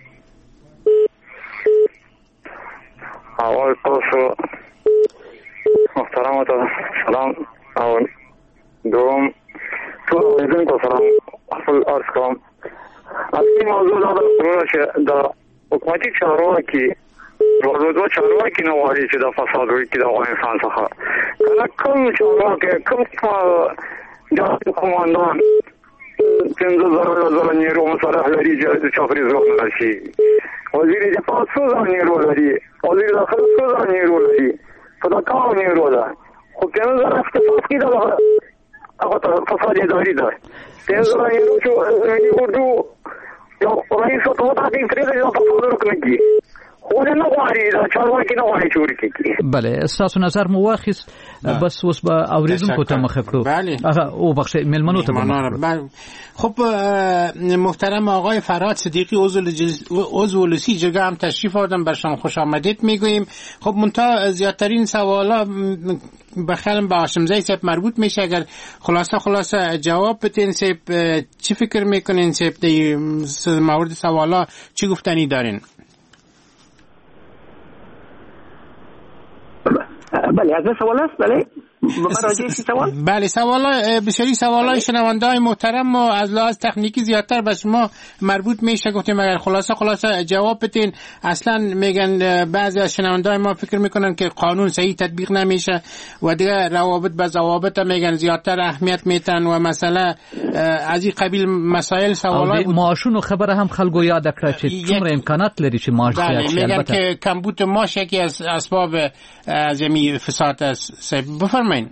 اول تاسو محترمو ته سلام او دوم ټول اوریدونکو سلام خپل عرض کوم. اصلي موضوع دا ده چې د حکومتي چارواکي دو چارواکي نه غواړي چې د فساد وکړي د افغانستان څخه. کله کوم چارواکي کوم د قوماندان 15,000 نیرو مصالح لري چې چاپري ځوان راشي، وزیر دفاع 100,000 نیرو لري، وزیر داخله 100,000 نیرو لري، صدقاو نیرو ده، خو 15,000 اختصاص کې ده هغه فساد اداري ده. 15,000 نیرو چې اردو یو رئیس او ته تاسو پرې د فساد ورکړي، خونه نه غواړي چارواکي نه غواړي جوړ کړي. بله تاسو نظر مو واخیست بس اوس به اوریدونکو ته مخه کړو. هغه او بخښه ملمنو ته خب محترم آقای فرهاد صدیقی عضو لسی جرگه هم تشریف آوردن، برشان خوش آمدید میگوییم. خب منتها زیادترین سوالا بخیرم به هاشمزی صاحب مربوط میشه. اگر خلاصه جواب بدین صاحب چی فکر میکنین صاحب در مورد سوالا چی گفتنی دارین؟ بله از سوال است. بله بله سوالا بسیاری سوالای شنونده‌های محترم ما از لحاظ تکنیکی زیادتر به شما مربوط میشه. گفتیم اگر خلاصه جواب بدین. اصلا میگن بعضی از شنونده‌های ما فکر میکنن که قانون صحیح تطبیق نمیشه و دیگه روابط به ضوابط میگن زیادتر اهمیت میتن و مثلا از این قبیل مسائل سوالای معاشونو خبره هم خلکو یاد کړه چې څومره امکانات لري چې معاش زیات شي. میگن که کمبود معاش یکی از اسباب زمین فساد است. بفرمایید.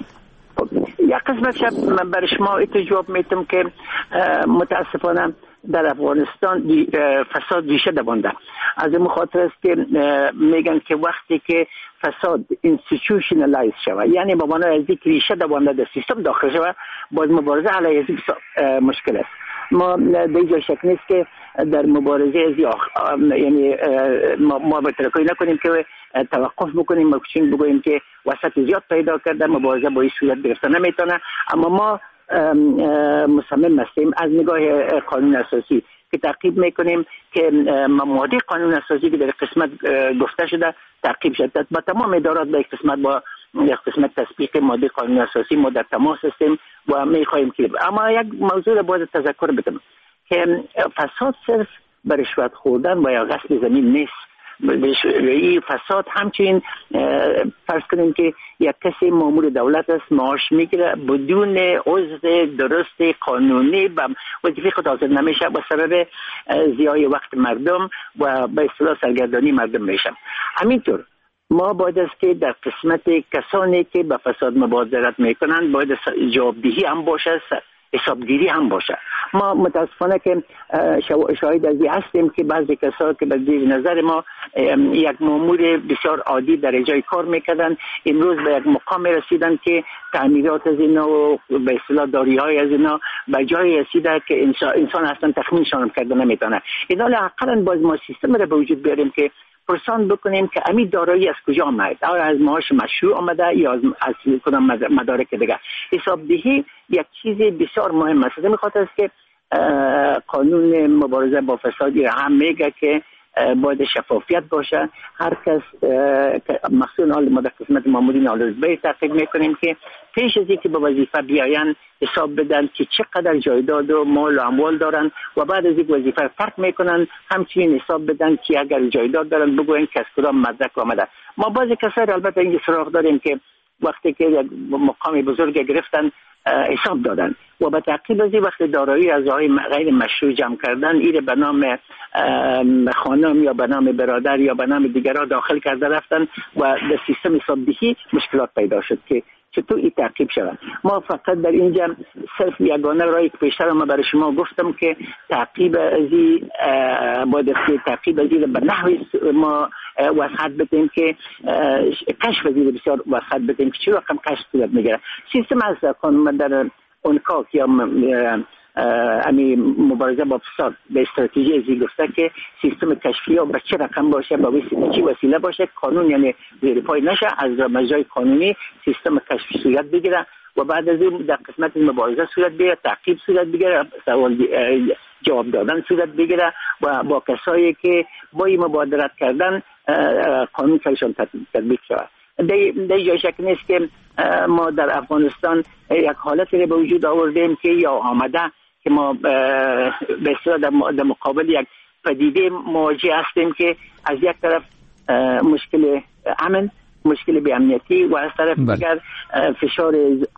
یک قسمت من برای شما جواب میتونم که متاسفانه در افغانستان فساد ریشه دوانده. از این خاطر است که میگن که وقتی که فساد اینستیتوشنالایز شود، یعنی به معنای از اینکه ریشه دوانده در سیستم داخل شود، باز مبارزه علیه از مشکل است. ما دیگه شک نیست که در مبارزه یعنی ما به ترکایی نکنیم که توقف بکنیم، مکشین بگوییم که وسط زیاد پیدا کرده مبارزه با این صورت گرفته نمیتونه. اما ما مصمم هستیم از نگاه قانون اساسی که تعقیب میکنیم که ماده قانون اساسی که در قسمت گفته شده تعقیب شده. با تمام ادارات به قسمت تطبیق ماده قانون اساسی ما در تماس هستیم و میخواهیم که اما یک موضوع را باید تذکر بدم که فساد صرف به رشوت خوردن و یا غصب زمین نیست. این فساد همچنین فرض کنیم که یک کسی مامور دولت است، معاش میگیره بدون عضو درست قانونی و وظیفه خود حاضر نمیشه و سبب ضیاع وقت مردم و به اصطلاح سرگردانی مردم میشه. همینطور ما باید است که در قسمت کسانی که به فساد مبادرت میکنند باید جوابدهی هم باشه، حسابگیری هم باشه. ما متاسفانه که شاهد از این هستیم که بعضی کسا که به زیر نظر ما یک مامور بسیار عادی در جای کار میکردن امروز به یک مقام رسیدن که تعمیرات از اینا و به اصطلاح داریهای از اینا به جای رسیده که انسان اصلا تخمینشان کرده نمیتونه. اینا حقا باز ما سیستم را به وجود بیاریم که پرسان بکنیم که امی دارایی از کجا آمد، آیا از معاش مشروع آمده یا از کدام مدارک دیگه. حسابدهی یک چیز بسیار مهم است. میخواد است که قانون مبارزه با فساد هم میگه که باید شفافیت باشه. هر کس مخصوصا ما در قسمت مامورین آلوزبه تعقیب میکنیم که پیش از اینکه به وظیفه بیاین حساب بدن که چقدر جایداد و مال و اموال دارن و بعد از اینکه وظیفه ترک میکنن همچنین حساب بدن که اگر جایداد دارن بگوین که از کدام مدرک آمده. ما بعضی کسا البته این سراغ داریم که وقتی که یک مقام بزرگ گرفتن حساب دادن و به تعقیب از این وقت دارایی از غیر مشروع جمع کردن این به نام خانم یا به نام برادر یا به نام دیگرها داخل کرده رفتن و در سیستم حسابدهی مشکلات پیدا شد که چطور این تعقیب شود. ما فقط در اینجا صرف یگانه رایی که پیشتر ما برای شما گفتم که تعقیب ازی باید تعقیب ازی به نحوی ما وضاحت بدیم که کشف ازی بسیار وضاحت بدیم که چی رقم کشف صورت میگیره. سیستم از قانون در اونکاک یا امی مبارزه با فساد به استراتژی ازی گفته که سیستم کشفی ها به چه رقم باشه، با چه وسیله باشه، قانون یعنی زیر پای نشه، از مجرای قانونی سیستم کشفی صورت بگیره و بعد از این در قسمت مبارزه صورت بگیره، تعقیب صورت بگیره، سوال جواب دادن صورت بگیره و با کسایی که با این مبادرت کردن قانون سرشان تطبیق شود. در جای شک نیست که ما در افغانستان یک حالتی رو به وجود آوردیم که یا آمده که ما به اصطلاح در مقابل یک پدیده مواجه هستیم که از یک طرف مشکل امن، مشکل بی‌امنیتی و از طرف دیگر فشار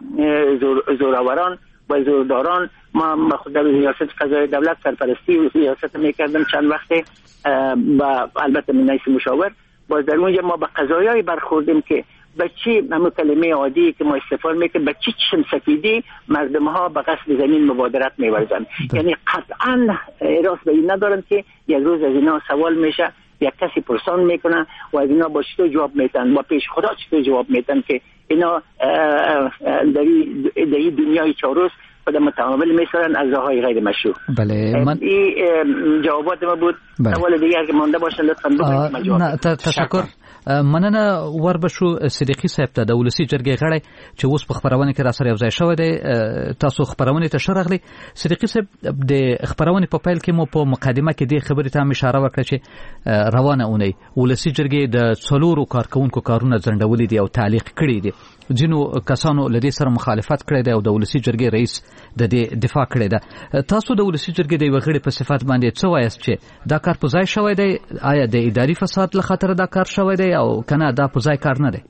زورآوران و زورداران. ما خود در ریاست قضایی دولت سرپرستی و ریاست میکردم چند وقته و البته من رئیس مشاور باز در اونجا ما به قضایایی برخوردیم که به چی همون کلمه عادی که ما استفاده میکنیم به چی چشم سفیدی مردم ها به غصب زمین مبادرت میورزن. یعنی قطعا راست به این ندارن که یک روز از اینا سوال میشه یک کسی پرسان میکنه و از اینا با چطور جواب میتن و پیش خدا چطور جواب میتن که اینا در این دنیای چهارروز خود متعامل میسرن از راههای غیر مشروع. بله من این جوابات ما بود. سوال دیگر که مانده باشن لطفا بگید. تشکر. مننه وربشو صدیقی صاحب ته د ولسی جرګې غړی چې اوس په خبرونه کې را سره یو ځای شوی دی. تاسو خبرونه ته شرغلی صدیقی صاحب د خبرونه په پیل کې مو په مقدمه کې د خبرې ته اشاره وکړه چې روانه اونۍ ولسی جرګې د څلورو کارکونکو کارونه ځنډولې دي او تعلیق کړي دي. ځینو کسانو لدې سره مخالفت کړی دی او د ولسی جرګې رئیس د دې دفاع کړی ده. تاسو د ولسی جرګې د وغړي په صفت باندې څه وایاست چې دا کار په ځای شوی دی؟ آیا د اداري فساد له خاطر دا کار شوی دی او کنه دا په ځای کار نه دی؟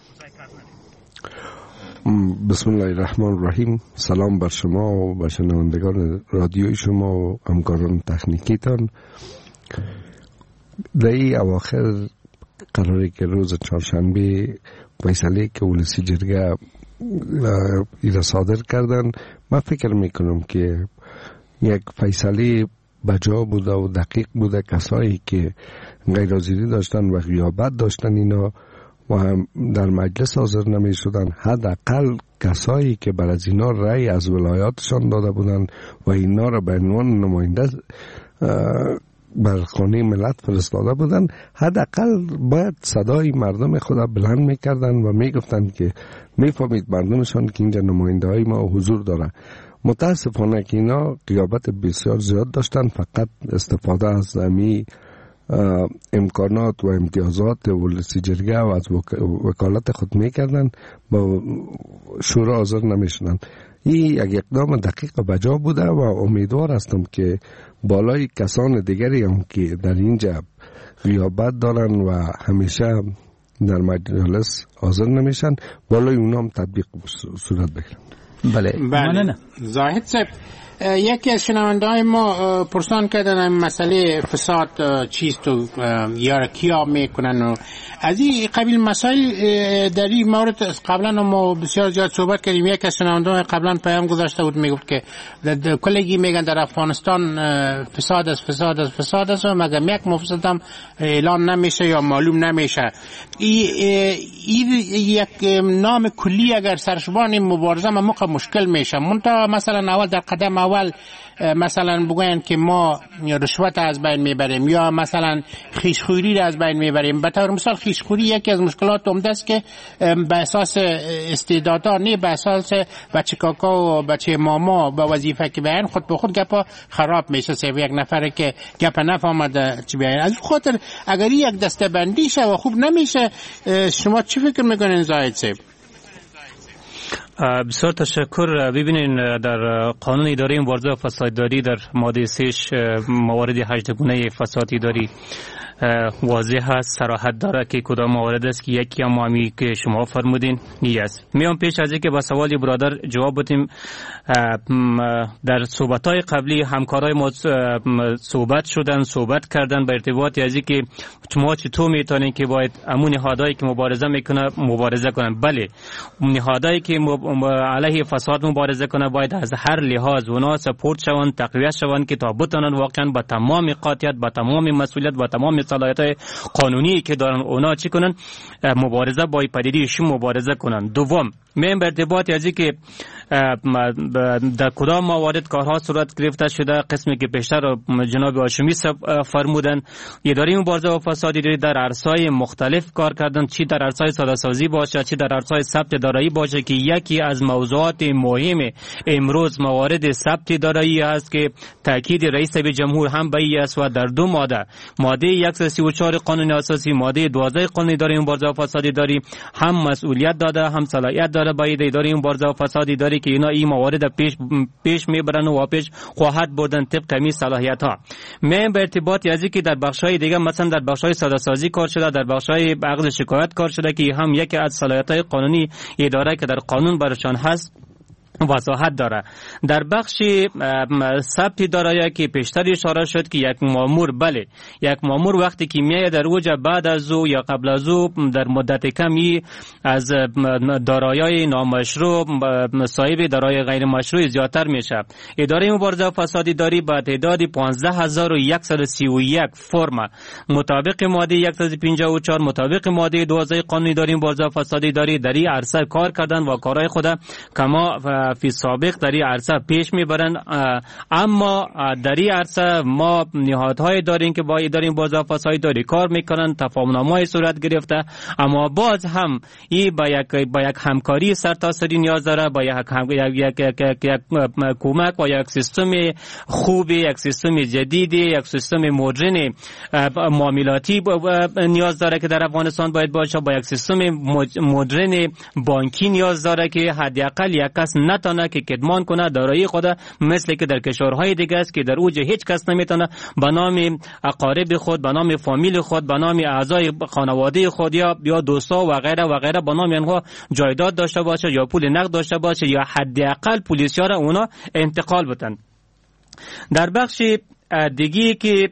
بسم الله الرحمن الرحیم. سلام بر شما و بر شنوندگان رادیوی شما و همکاران تکنیکیتان. در این اواخر قراره که روز چهارشنبه فیصله که ولسی جرگه ایرا صادر کردن، من فکر میکنم که یک فیصله بجا بوده و دقیق بوده. کسایی که غیرحاضری داشتن و غیابت داشتن اینا و هم در مجلس حاضر نمی شدن، حداقل کسایی که بر از اینا رأی از ولایاتشان داده بودن و اینا را به عنوان نماینده بر خانه ملت فرستاده بودن، حداقل باید صدای مردم خود بلند میکردن و میگفتن که میفهمید مردمشان که اینجا نماینده های ما حضور داره. متاسفانه که اینا غیابت بسیار زیاد داشتن، فقط استفاده از امی امکانات و امتیازات ولسی جرگه و از وکالت خود میکردن، با شورا حاضر نمیشدن. این یک اقدام دقیق و بجا بوده و امیدوار هستم که بالای کسان دیگری هم که در اینجا غیابت دارن و همیشه در مجلس حاضر نمیشن، بالای اونا هم تطبیق صورت بگیرن. بله. زاهد صاحب، یکی از شنونده‌های ما پرسان کردن مسئله فساد چیست و یا کیا میکنن و از این قبیل مسائل. در این مورد قبلا ما بسیار زیاد صحبت کردیم. یکی از شنونده‌های قبلا پیام گذاشته بود، میگفت که کلگی میگن در افغانستان فساد است و مگر یک مفسد هم اعلان نمیشه یا معلوم نمیشه. این یک نام کلی اگر سرشبان مبارزه موقع مشکل میشه. منتها مثلا اول در قدم اول مثلا بگوین که ما رشوت از بین میبریم یا مثلا خیشخوری را از بین میبریم. به طور مثال خیشخوری یکی از مشکلات عمده است که به اساس استعدادها، نه به اساس بچه کاکا و بچه ماما به وظیفه که بیان خود به خود گپا خراب میشه. یک نفر که گپ نفهمده چی بیان. از خاطر اگر یک دسته بندی شه و خوب نمیشه، شما چی فکر میکنین زاهد صاحب؟ بسیار تشکر. ببینین در قانون اداره مبارزه با فسادداری در ماده 3 موارد 8 گونه فساد اداری واضح هست، صراحت داره که کدام موارد است که یکی هم همی که شما فرمودین این است. میام پیش از اینکه با سوال برادر جواب بدیم، در صحبت‌های قبلی همکارای ما صحبت کردن به ارتباط از اینکه شما چطور میتونین که باید امون نهادهایی که مبارزه میکنه مبارزه کنن. بله، نهادهایی که علیه فساد مبارزه کنه باید از هر لحاظ اونا سپورت شوند، تقویت شوند که تا بتونن واقعا با تمام قاطعیت، با تمام مسئولیت، با تمام صلاحیت‌های قانونی که دارن اونا چی کنن، مبارزه با پدیده‌اش مبارزه کنن. دوم، من به ارتباط از اینکه در کدام موارد کارها صورت گرفته شده، قسمی که پیشتر جناب هاشمی فرمودن، اداره مبارزه با فساد در عرصه‌های مختلف کار کردن، چی در عرصه سازسازی باشه، چی در عرصه ثبت دارایی باشه که یکی از موضوعات مهم امروز موارد ثبت دارایی است که تاکید رئیس جمهور هم به این است و در دو ماده 134 قانون اساسی، ماده 12 قانون اداره مبارزه با فساد داری هم مسئولیت داده هم صلاحیت داره باید اداره مبارزه با فساد داری که اینا این موارد پیش میبرن و پیش خواهد بردن طبق همین صلاحیت ها. من به ارتباط از اینکه در بخش‌های دیگه مثلا در بخش‌های سازسازی کار شده، در بخش‌های عقد شکایت کار شده که هم یکی از صلاحیت‌های قانونی اداره که در قانون برشان هست وضاحت داره. در بخش ثبت دارایی که پیشتر اشاره شد که یک مامور یک مامور وقتی که میاد در اوج بعد از او یا قبل از او در مدت کمی از دارایی نامشروع صاحب دارایی غیر مشروع زیادتر میشه. اداره مبارزه فساد اداری با تعداد 15131 فرم مطابق ماده 154 مطابق ماده 12 قانون اداری مبارزه فساد اداری در این عرصه کار کردن و کارهای خود کما فی سابق در این عرصه پیش میبرن. اما در این عرصه ما نهادهای داریم که با اداره مبارزه فساد اداری کار میکنن، تفاهم‌نامه‌ای صورت گرفته، اما باز هم این با یک همکاری سرتاسری نیاز داره، با یک کمک و یک سیستم خوب، یک سیستم جدید، یک سیستم مدرن معاملاتی نیاز داره که در افغانستان باید باشه، با یک سیستم مدرن بانکی نیاز داره که حداقل یک کس نتونه که کدمان کنه دارایی خود، مثل که در کشورهای دیگه است که در اوج هیچ کس نمیتونه به نام اقارب خود، به نام فامیل خود، به نام اعضای خانواده خود یا دوستا و غیره و غیره به نام اینها جایداد داشته باشه یا پول نقد داشته باشه یا حداقل پلیسیا را اونا انتقال بدن. در بخش دیگه که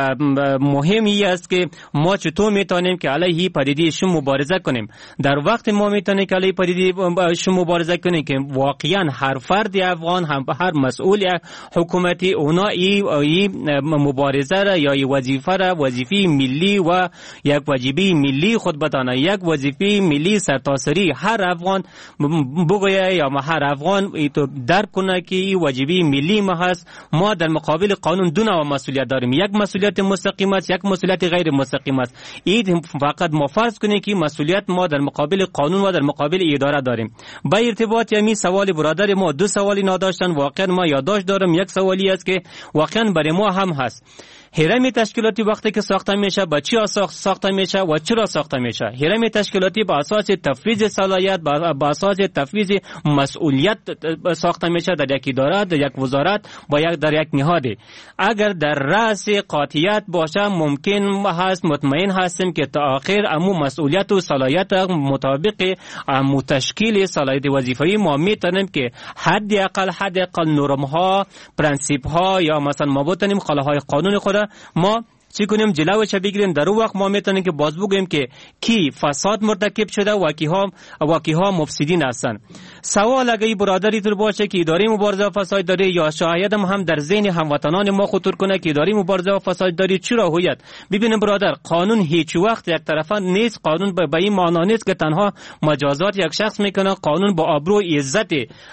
مهمی است که ما چطور میتونیم که علیه پدیده شوم مبارزه کنیم. در وقت ما میتونیم که علیه پدیده شوم مبارزه کنیم که واقعا هر فرد افغان، هر مسئول حکومتی اونا این مبارزه را یا وظیفه را وظیفه ملی و یک واجبی ملی خود بدانه، یک وظیفه ملی سرتاسری هر افغان بگویه یا هر افغان درک کنه که این واجبی ملی ما هست. ما در مقابل قانون دو نوع مسئولیت داریم، یک مسئولیت مستقیم است، یک مسئولیت غیر مستقیم است. این فقط ما فرض کنیم که مسئولیت ما در مقابل قانون و در مقابل اداره داریم. با ارتباط یمی سوال برادر ما دو سوالی نداشتن، واقعا ما یادداشت دارم. یک سوالی است که واقعا برای ما هم هست. هرم تشکیلاتی وقتی که ساخته میشه با چی ساخته میشه و چرا ساخته میشه؟ هرم تشکیلاتی با اساس تفویض صلاحیت، با اساس تفویض مسئولیت ساخته میشه در یک اداره، در یک وزارت، در یک نهاد. اگر در رأس قاطعیت باشه ممکن هست مطمئن هستیم که تا آخر امو مسئولیت و صلاحیت مطابق امو تشکیل صلاحیت وظیفه‌ای ما میتونیم که حداقل نرم ها، پرنسیپ ها یا مثلا ما بتونیم قاله‌های قانون خود ما چی کنیم جلوش بگیریم. در اون وقت ما میتونیم که باز بگوییم که کی فساد مرتکب شده و کیها مفسدین هستن. سوال اگه برادری تو باشه که اداره مبارزه فساد داره یا شاید هم در ذهن هموطنان ما خطور کنه که اداره مبارزه فساد داره چرا هویت. ببینیم برادر، قانون هیچ وقت یک طرفه نیست. قانون به این معنا نیست که تنها مجازات یک شخص میکنه. قانون با آبرو و عزت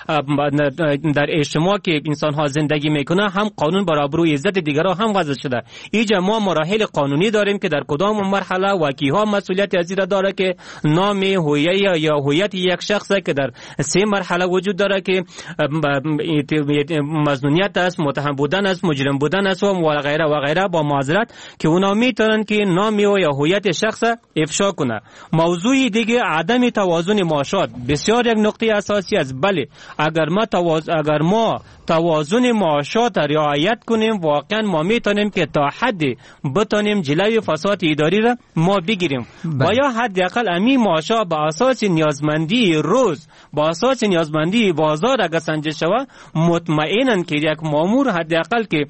در اجتماع که انسان ها زندگی میکنه هم قانون با آبرو و عزت دیگران هم وضع شده. اینجا ما مراحل قانونی داریم که در کدام مرحله و کیها مسئولیت از این داره که نام هویت یک شخص که در سه مرحله وجود داره که مظنونیت است، متهم بودن است، مجرم بودن است و غیره با معذرت که اونا میتونن که نام یا هویت شخص افشا کنه. موضوع دیگه عدم توازن معاشات بسیار یک نقطه اساسی است. بله اگر ما توازن معاشات رعایت کنیم واقعا ما میتونیم که تا حدی بتونیم جلوی فساد اداری را ما بگیریم و یا حداقل امی معاشا با اساس نیازمندی روز، با اساس نیازمندی بازار اگر سنجش شود مطمئنن که یک مامور حداقل که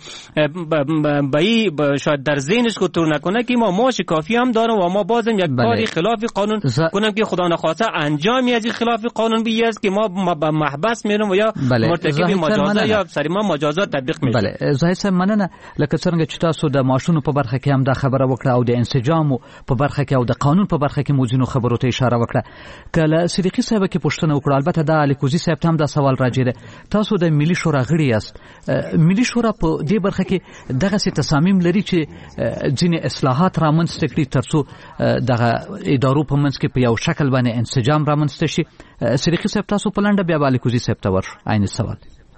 شاید در ذهنش خطور نکنه که ما معاش کافی هم دارم و ما بازم یک کاری خلاف قانون کنم که خدا نخواسته انجامی از این خلاف قانون بیاست که ما به محبس میرم و یا مرتکب مجازات یا سری ما مجازات تطبیق میشه. بله زاهد صاحب مننه. لکه څنګه چې تاسو د ماشونو په برخه کې هم دا خبره وکړه او د انسجام په برخه کې او د قانون په برخه کې موزینو خبرو ته اشاره وکړه. کله صدیقي صاحب کې پوښتنه وکړه، البته دا الیکوزي صاحب هم دا سوال راځي ده، تاسو د ملي شورا غړي یاست. ملي شورا په دې برخه کې دغه څه تصامیم لري چې ځینې اصلاحات رامنځته کړي ترڅو دغه ادارو په منځ کې په یو شکل باندې انسجام رامنځته شي. صدیقي صاحب تاسو په لنډه بیا الیکوزي صاحب ته ور عین سوال.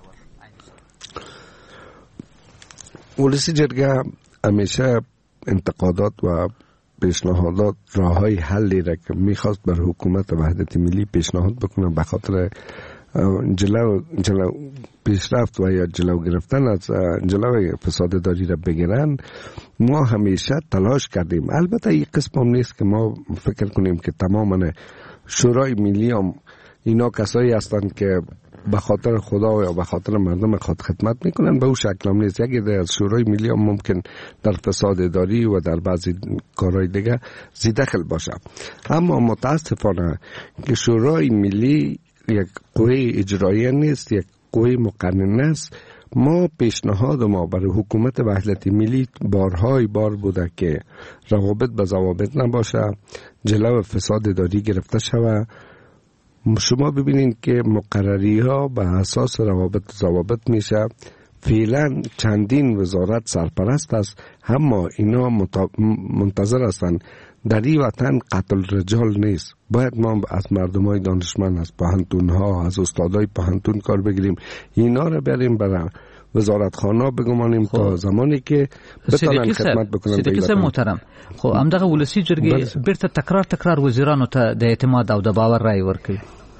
ولسی جرگه همیشه انتقادات و پیشنهادات راههای حلی را که میخواست بر حکومت وحدت ملی پیشنهاد بکنه به خاطر جلو پیشرفت و یا جلو گرفتن از جلو فساد داری را بگیرن، ما همیشه تلاش کردیم. البته این قسم هم نیست که ما فکر کنیم که تماما شورای ملی هم اینا کسایی هستند که به خاطر خدا یا به خاطر مردم خود خدمت میکنن، به اون شکل هم نیست. یکی از شورای ملی هم ممکن در فساد اداری و در بعضی کارهای دیگه زی دخل باشه. اما متاسفانه که شورای ملی یک قوه اجرایی نیست، یک قوه مقننه است. ما پیشنهاد ما برای حکومت وحدت ملی بارهای بار بوده که روابط به ضوابط نباشه، جلو فساد اداری گرفته شود. شما ببینید که مقرری ها به اساس روابط ضوابط میشه. فعلا چندین وزارت سرپرست است، اما اینا منتظر هستند. در این وطن قتل رجال نیست. باید ما از مردمای دانشمند، از پوهنتون ها، از استادای پوهنتون کار بگیریم، اینا رو بریم برای وزارت خانه بگمانیم تا زمانی که بتونن خدمت بکنن. صدیقی محترم، خو همدغه ولسی جرګې بیرته تکرار وزیرانو ته د اعتماد او د باور رای ورکړي.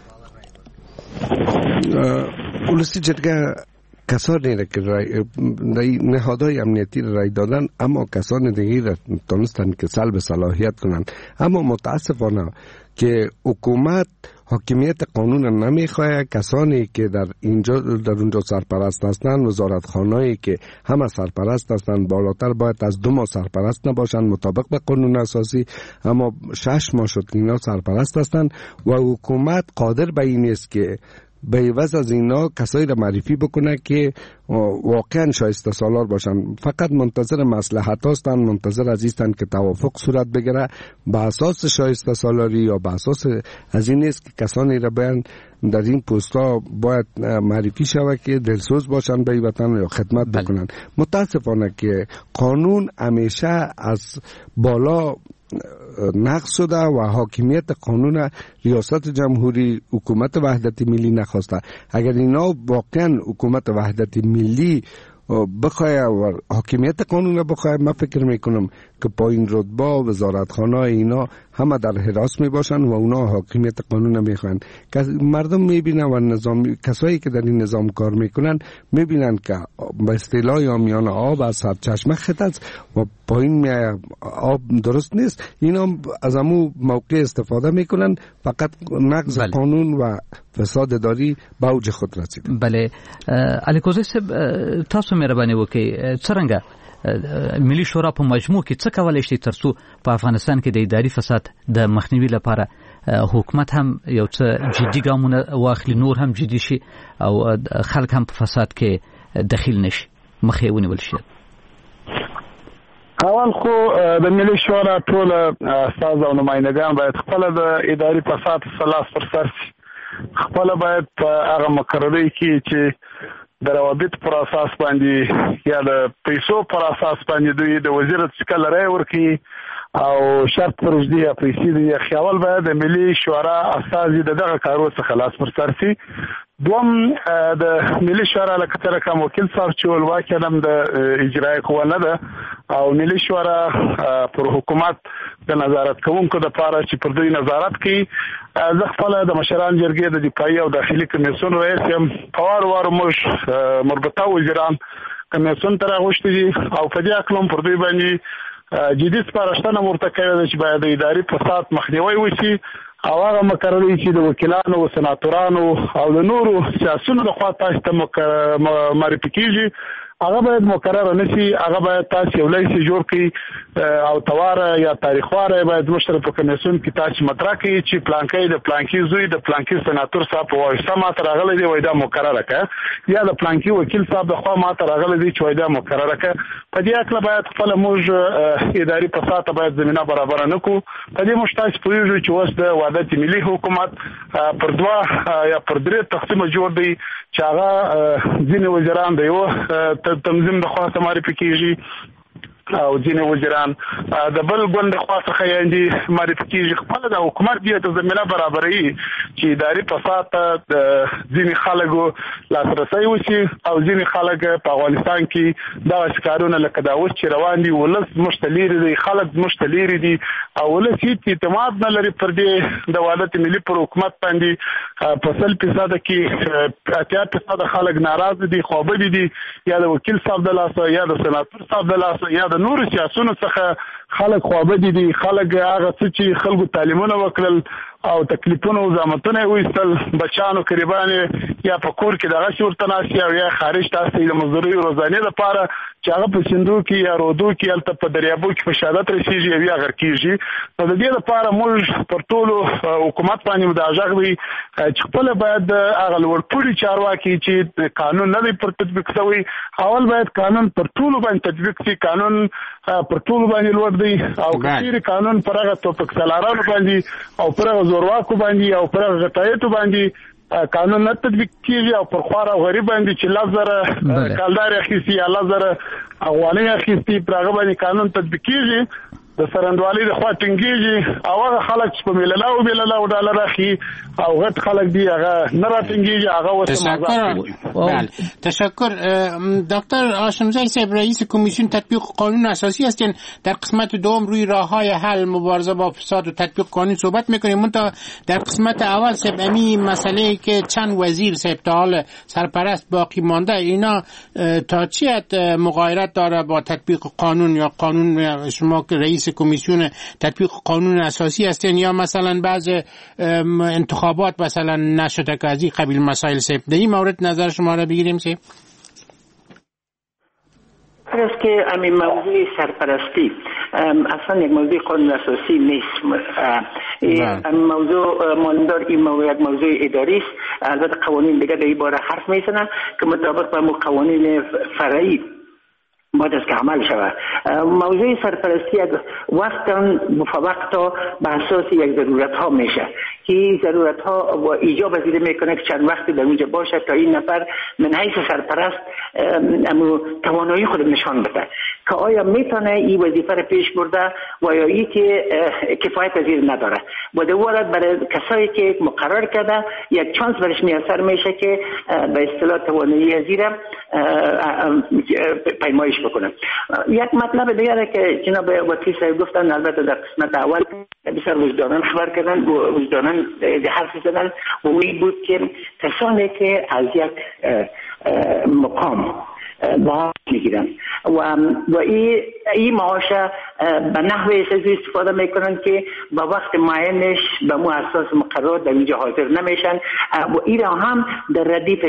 ولسی جرګه کسانی را که نهادهای امنیتی را رای دادن، اما کسان دیگه را تونستن که سلب صلاحیت کنن. اما متاسفانه که حکومت حاکمیت قانون نمیخواه. کسانی که در اونجا سرپرست هستند، وزارتخانه‌ای که همه سرپرست هستند، بالاتر باید از 2 ماه سرپرست نباشند مطابق به قانون اساسی، اما 6 ماه شد اینا سرپرست هستند و حکومت قادر به این است که به عوض از اینا کسایی را معرفی بکنه که واقعا شایسته سالار باشن. فقط منتظر مصلحت هستند، منتظر از ایستند که توافق صورت بگیره به اساس شایسته سالاری یا به اساس از این است که کسانی را بیان در این پستا باید معرفی شود که دلسوز باشن به وطن یا خدمت بکنن. متاسفانه که قانون همیشه از بالا نقض شده و حاکمیت قانون ریاست جمهوری حکومت وحدت ملی نخواسته. اگر اینا واقعا حکومت وحدت ملی بخواه و حاکمیت قانون بخواه، من فکر میکنم که پایین رتبه وزارتخانه اینا همه در حراس می باشن و اونا حاکمیت قانون میخوان. مردم میبینن و نظام کسایی که در این نظام کار میکنن میبینن که به اصطلاح عامیانه آب از سرچشمه خط است و پایین میای آب درست نیست. اینا از همون موقع استفاده میکنن، فقط نقض قانون و فساد اداری به اوج خود رسید. بله علی کوزی صاحب، تاسو مهرباني وکړئ څنګه ملي شورا په مجموع کې څه کولای شي ترڅو په افغانستان کې د اداري فساد د مخنیوي لپاره حکومت هم یو څه جدي ګامونه واخلي، نور هم جدي شي او خلک هم په فساد کې دخیل نشي، مخې ونیول شي؟ اول خو د ملي شورا ټول استاد او نمائندگان باید خپل د اداري فساد خلاص پر سر خپل باید په هغه مقرري کې چې د روابط پر اساس باندې یا د پیسو پر اساس باندې دوی د وزیر څخه لري ورکی او شرط پرځدي یا پیسې دی خیال باید د ملي شورا اساسي دغه کارو څخه خلاص پر سر شي. دوم د ملي شورا لکه کوم وکیل صاحب چې ولواکه نم د اجرای قوه نه ده او ملي شورا پر حکومت د نظارت کوونکو د پاره چې پر دوی نظارت کوي. زه خپل د مشران جرګې د دفاعي او داخلي کمیسیون رئیس یم. وار موږ مربوطه وزیران کمیسیون ته راغوښتي دي او په دې اکلم پر دوی باندې جدي سپارښتنه ورته کوي چې باید د اداري فساد مخنیوي وشي او هغه مقرري چې د وکیلانو او سناتورانو او د نورو سیاسيونو لخوا تاسو ته معرفي کیږي هغه باید مقرره نشي. هغه باید تاسو یو لایسي جوړ کړئ او تواره یا تاریخواره باید مشترک په کمیسیون کې تاسو مطرح کړئ چې پلانکې د پلانکې زوی د پلانکې سناتور صاحب په واسطه ماته راغلي دی وای دا مقرره کړه یا د پلانکې وکیل صاحب د خوا ماته راغلي دی چې وای دا مقرره کړه. په دې اکل باید خپل موږ اداري فساد باید زمينه برابر نه کو. په دې مشتاق پویږي چې اوس د وحدت ملي حکومت پر 2 یا پر 3 تقسیم جوړ دی چې هغه ځینې وزیران دی او تنظیم د خاصه معرفي کیږي او ځینې وزیران د بل ګوند خاصه خیاندي معرفي کیږي. خپل د حکومت دی ته زمينه برابرۍ چې اداري فساد ته ځینې خلکو لاسرسي وشي او ځینې خلک په افغانستان کې دا ښکارونه لکه دا اوس چې روان دي ولس مشتلیر دي، خلک مشتلیر دي او ولس هیڅ اعتماد نه لري پر دې د وحدت ملي پر حکومت باندې. په 100% کې 80% خلک ناراض دي، خوابدي دي یا د وکیل صاحب د لاسه یا د سناتور صاحب د لاسه یا د نور سیاسيونو څخه خلک خوابدي دي. خلک هغه څه چې خلکو تعلیمونه وکړل او تکلیفونه او زحمتونه وایستل بچانو قریبان یا په کور کې دغه شورت ناسي او یا خارج تاسو د مزدوري روزانه لپاره چې هغه په سندو کې یا رودو کې الته په دریابو کې په شهادت رسیږي او یا غر کیږي. نو د دې لپاره موږ پر ټولو حکومت باندې مداجغ وي چې خپل باید هغه لوړپوړي چارواکي چې قانون نه پر تطبیق شوی اول باید قانون پر ټولو باندې تطبیق شي. قانون پر ټولو باندې لوړ دی او کثیر قانون پر هغه توپک سلارانو باندې او پر هغه زورواکو باندې او پر هغه غټایتو باندې قانون نه تطبیق کیږي او پر خوار او غریب باندې چې لزر کالدار اخیسي یا لزر افغاني اخیسي پر هغه باندې قانون تطبیق کیږي د سرندوالي د خوا ټینګيږي او هغه خلک چې په مللاو ډالر اخی او غټ خلک دی هغه نه راټینګيږي هغه وسه. تشکر دکتر هاشمزاده صاحب رئیس کمیسیون تطبیق قانون اساسی هستین. در قسمت دوم روی راههای حل مبارزه با فساد و تطبیق قانون صحبت میکنیم. منتها در قسمت اول صاحب امی مسئله که چند وزیر صاحب تا حال سرپرست باقی مانده اینا تا چی حد مغایرت داره با تطبیق قانون یا قانون شما که رئیس کمیسیون تطبیق قانون اساسی هستین یا مثلا بعض انتخابات مثلا نشده که از این قبیل مسائل صاحب در این مورد نظر شما را بگیریم صاحب؟ است که همین موضوع سرپرستی اصلا یک موضوع قانون اساسی نیست. این موضوع ماندار این موضوع یک موضوع اداری است. البته قوانین دیگه در این باره حرف میزنن که مطابق با قوانین فرعی باید از که عمل شود. موضوع سرپرستی وقتا به اساس یک ضرورت ها میشه که ضرورت ها و ایجاب پذیری میکنه که چند وقتی در اونجا باشه تا این نفر من حیث سرپرست توانایی خود نشان بده که آیا میتونه این وظیفه رو پیش برده و یا ای که کفایت پذیر نداره و دوباره برای کسایی که مقرر کرده یک چانس برش میسر میشه که به اصطلاح توانایی ازیره پیمایش بکنه. یک مطلب دیگه که جناب وکیل صاحب گفتن البته در قسمت اول بسیار وجدانان خبر کردن وجدانان حرف زدن و این بود که کسانی که از یک مقام معاش میگیرن و این معاش به نحوی استفاده میکنن که با وقت معینش به مو اساس مقرر در اینجا حاضر نمیشن و این را هم در ردیف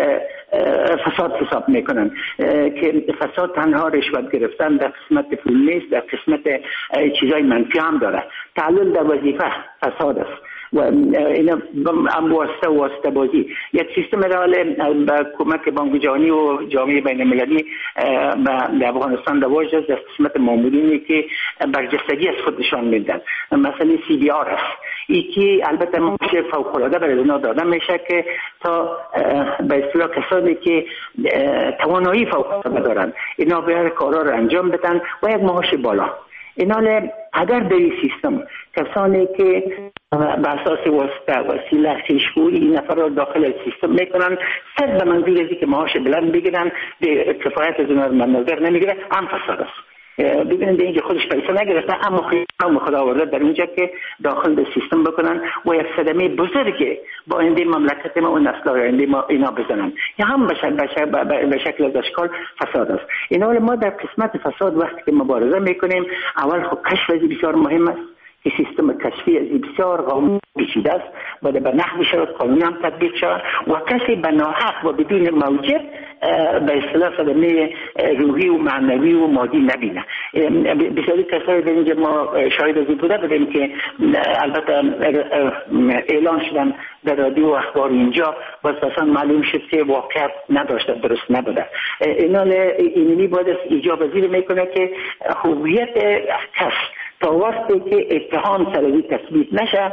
فساد حساب میکنن که فساد تنها رشوت گرفتن در قسمت پول نیست، در قسمت چیزای منفی هم داره. تعلل در وظیفه فساد است و اینا هم واسطه بازی. یک سیستم رئال با کمک بانک جهانی و جامعه بین المللی در افغانستان رواج است در قسمت مامورینی که برجستگی از خود نشان میدن. مثلا CBR است ای که البته معاش فوق العاده برای اینا داده میشه که تا به اصطلاح کسانی که توانایی فوق العاده دارن اینا به کارا رو انجام بدن و یک معاش بالا. اینا اگر در این سیستم کسانی که به اساس وسیله خویشگویی این نفر را داخل سیستم میکنن صد به منظور ازی که معاش بلند بگیرن کفایت از اونها منظر نمیگیره هم فساد است. ببینید اینجا خودش پیسه نگرفتن اما خدا آورده در اونجا که داخل به سیستم بکنن و یک صدمه بزرگی با آینده مملکت ما و نسل‌های آینده ما اینا بزنن. یا هم به شکل از اشکال فساد است. اینا ما در قسمت فساد وقتی که مبارزه میکنیم اول خب کشف از بسیار مهم است که سیستم کشفی از بسیار قانون پیچیده است باید به نحوی شود قانون هم تطبیق شود و کسی به ناحق و بدون موجب به اصطلاح صدمه روحی و معنوی و مادی نبینه. بسیاری کسایی در اینجا ما شاهد از این بوده بودیم که البته اعلان شدن در رادیو و اخبار اینجا باز اصلا معلوم شد که واقعیت نداشته، درست نبوده. اینمی باید ایجاب پذیر میکنه که هویت کس تا وقتی که اتهام سروی تثبیت نشه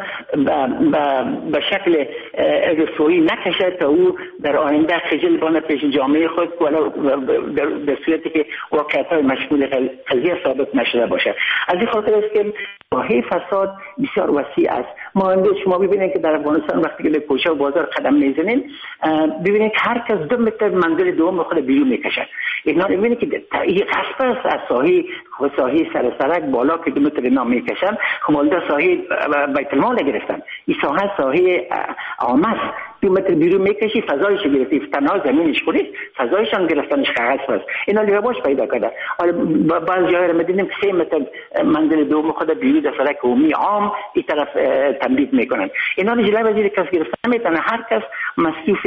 به شکل رسوایی نکشه تا او در آینده خجل بانه پیش جامعه خود ولو در صورتی که واقعیت‌های مشمول قضیه ثابت نشده باشه. از این خاطر است که راهی فساد بسیار وسیع است. شما ببینید که در افغانستان وقتی که به کوچه و بازار قدم میزنید ببینید که هر کس 2 متر منزل دوم خود بیرون میکشه. اینا ببینید که این غصب است از ساحه سرک بالا که 2 متر اینا میکشن. خمالده ساحه بیت المال گرفتن. این ساحه عامه است کیلومتر بیرون میکشی فضایش گرفتی، تنها زمینش خودی فضایشان گرفتنش کاغذ است. اینا لباس پیدا کرده. حالا بعضی جاها رو می‌دیدیم 3 متر منزل دوم خود بیرون از سرک عمومی عام این طرف تنبیه میکنن. اینا رو جلوی وزیر کس گرفتن میتونه. هر کس مصروف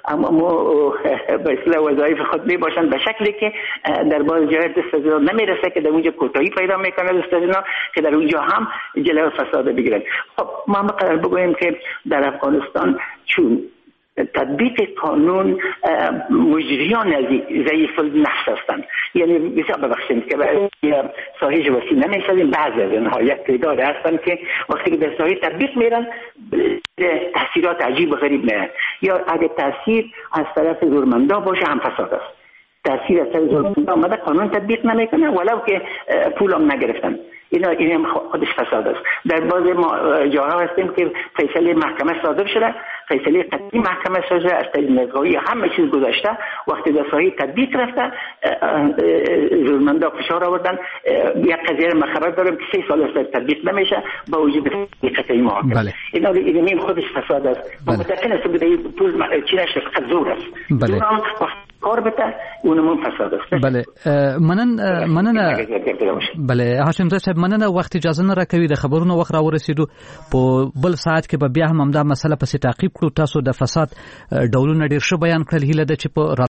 به اصطلاح وظایف خود می باشند به شکلی که در بعض جاها دست از اینا نمیرسه که در اونجا کوتاهی پیدا میکنه دست از اینا که در اونجا هم جلوی فساد بگیرن. خب ما قرار بگوییم که در افغانستان چون تطبیق قانون مجریان ضعیف النفس هستند، یعنی بسیار ببخشید که ساحه وسیع نمیشدیم، بعضی از اینها یک تعداد هستند که وقتی که در ساحه تطبیق میرن تاثیرات عجیب و غریب میاد، یا اگه تاثیر از طرف زورمندا باشه هم فساد است. تاثیر از طرف زورمندا آمده قانون تطبیق نمیکنه ولو که پول هم نگرفتن، این هم خودش فساد است. در بعض جاها هستیم که فیصله محکمه صادر شده، فیصله قطعی محکمه صادر شده، از طریق نزاعی همه چیز گذشته، وقتی در ساحه تطبیق رفته زورمندا فشار آوردن. یک قضیه ما خبر دارم که 3 سال است تطبیق نمیشه با وجود قطعی محکمه. این خودش فساد است. متأکد هستم که پول چینش فقط زور است. کار بته اونمون فساد است. بله مننه. بله هاشم صاحب مننه. وخت اجازه نه راکوي د خبرونو وخت را ورسېدو په بل ساعت کې به بیا هم دا مسله پسې تعقیب کړو. تاسو د فساد ډولونه ډیر ښه بیان کړل. هیله ده چې په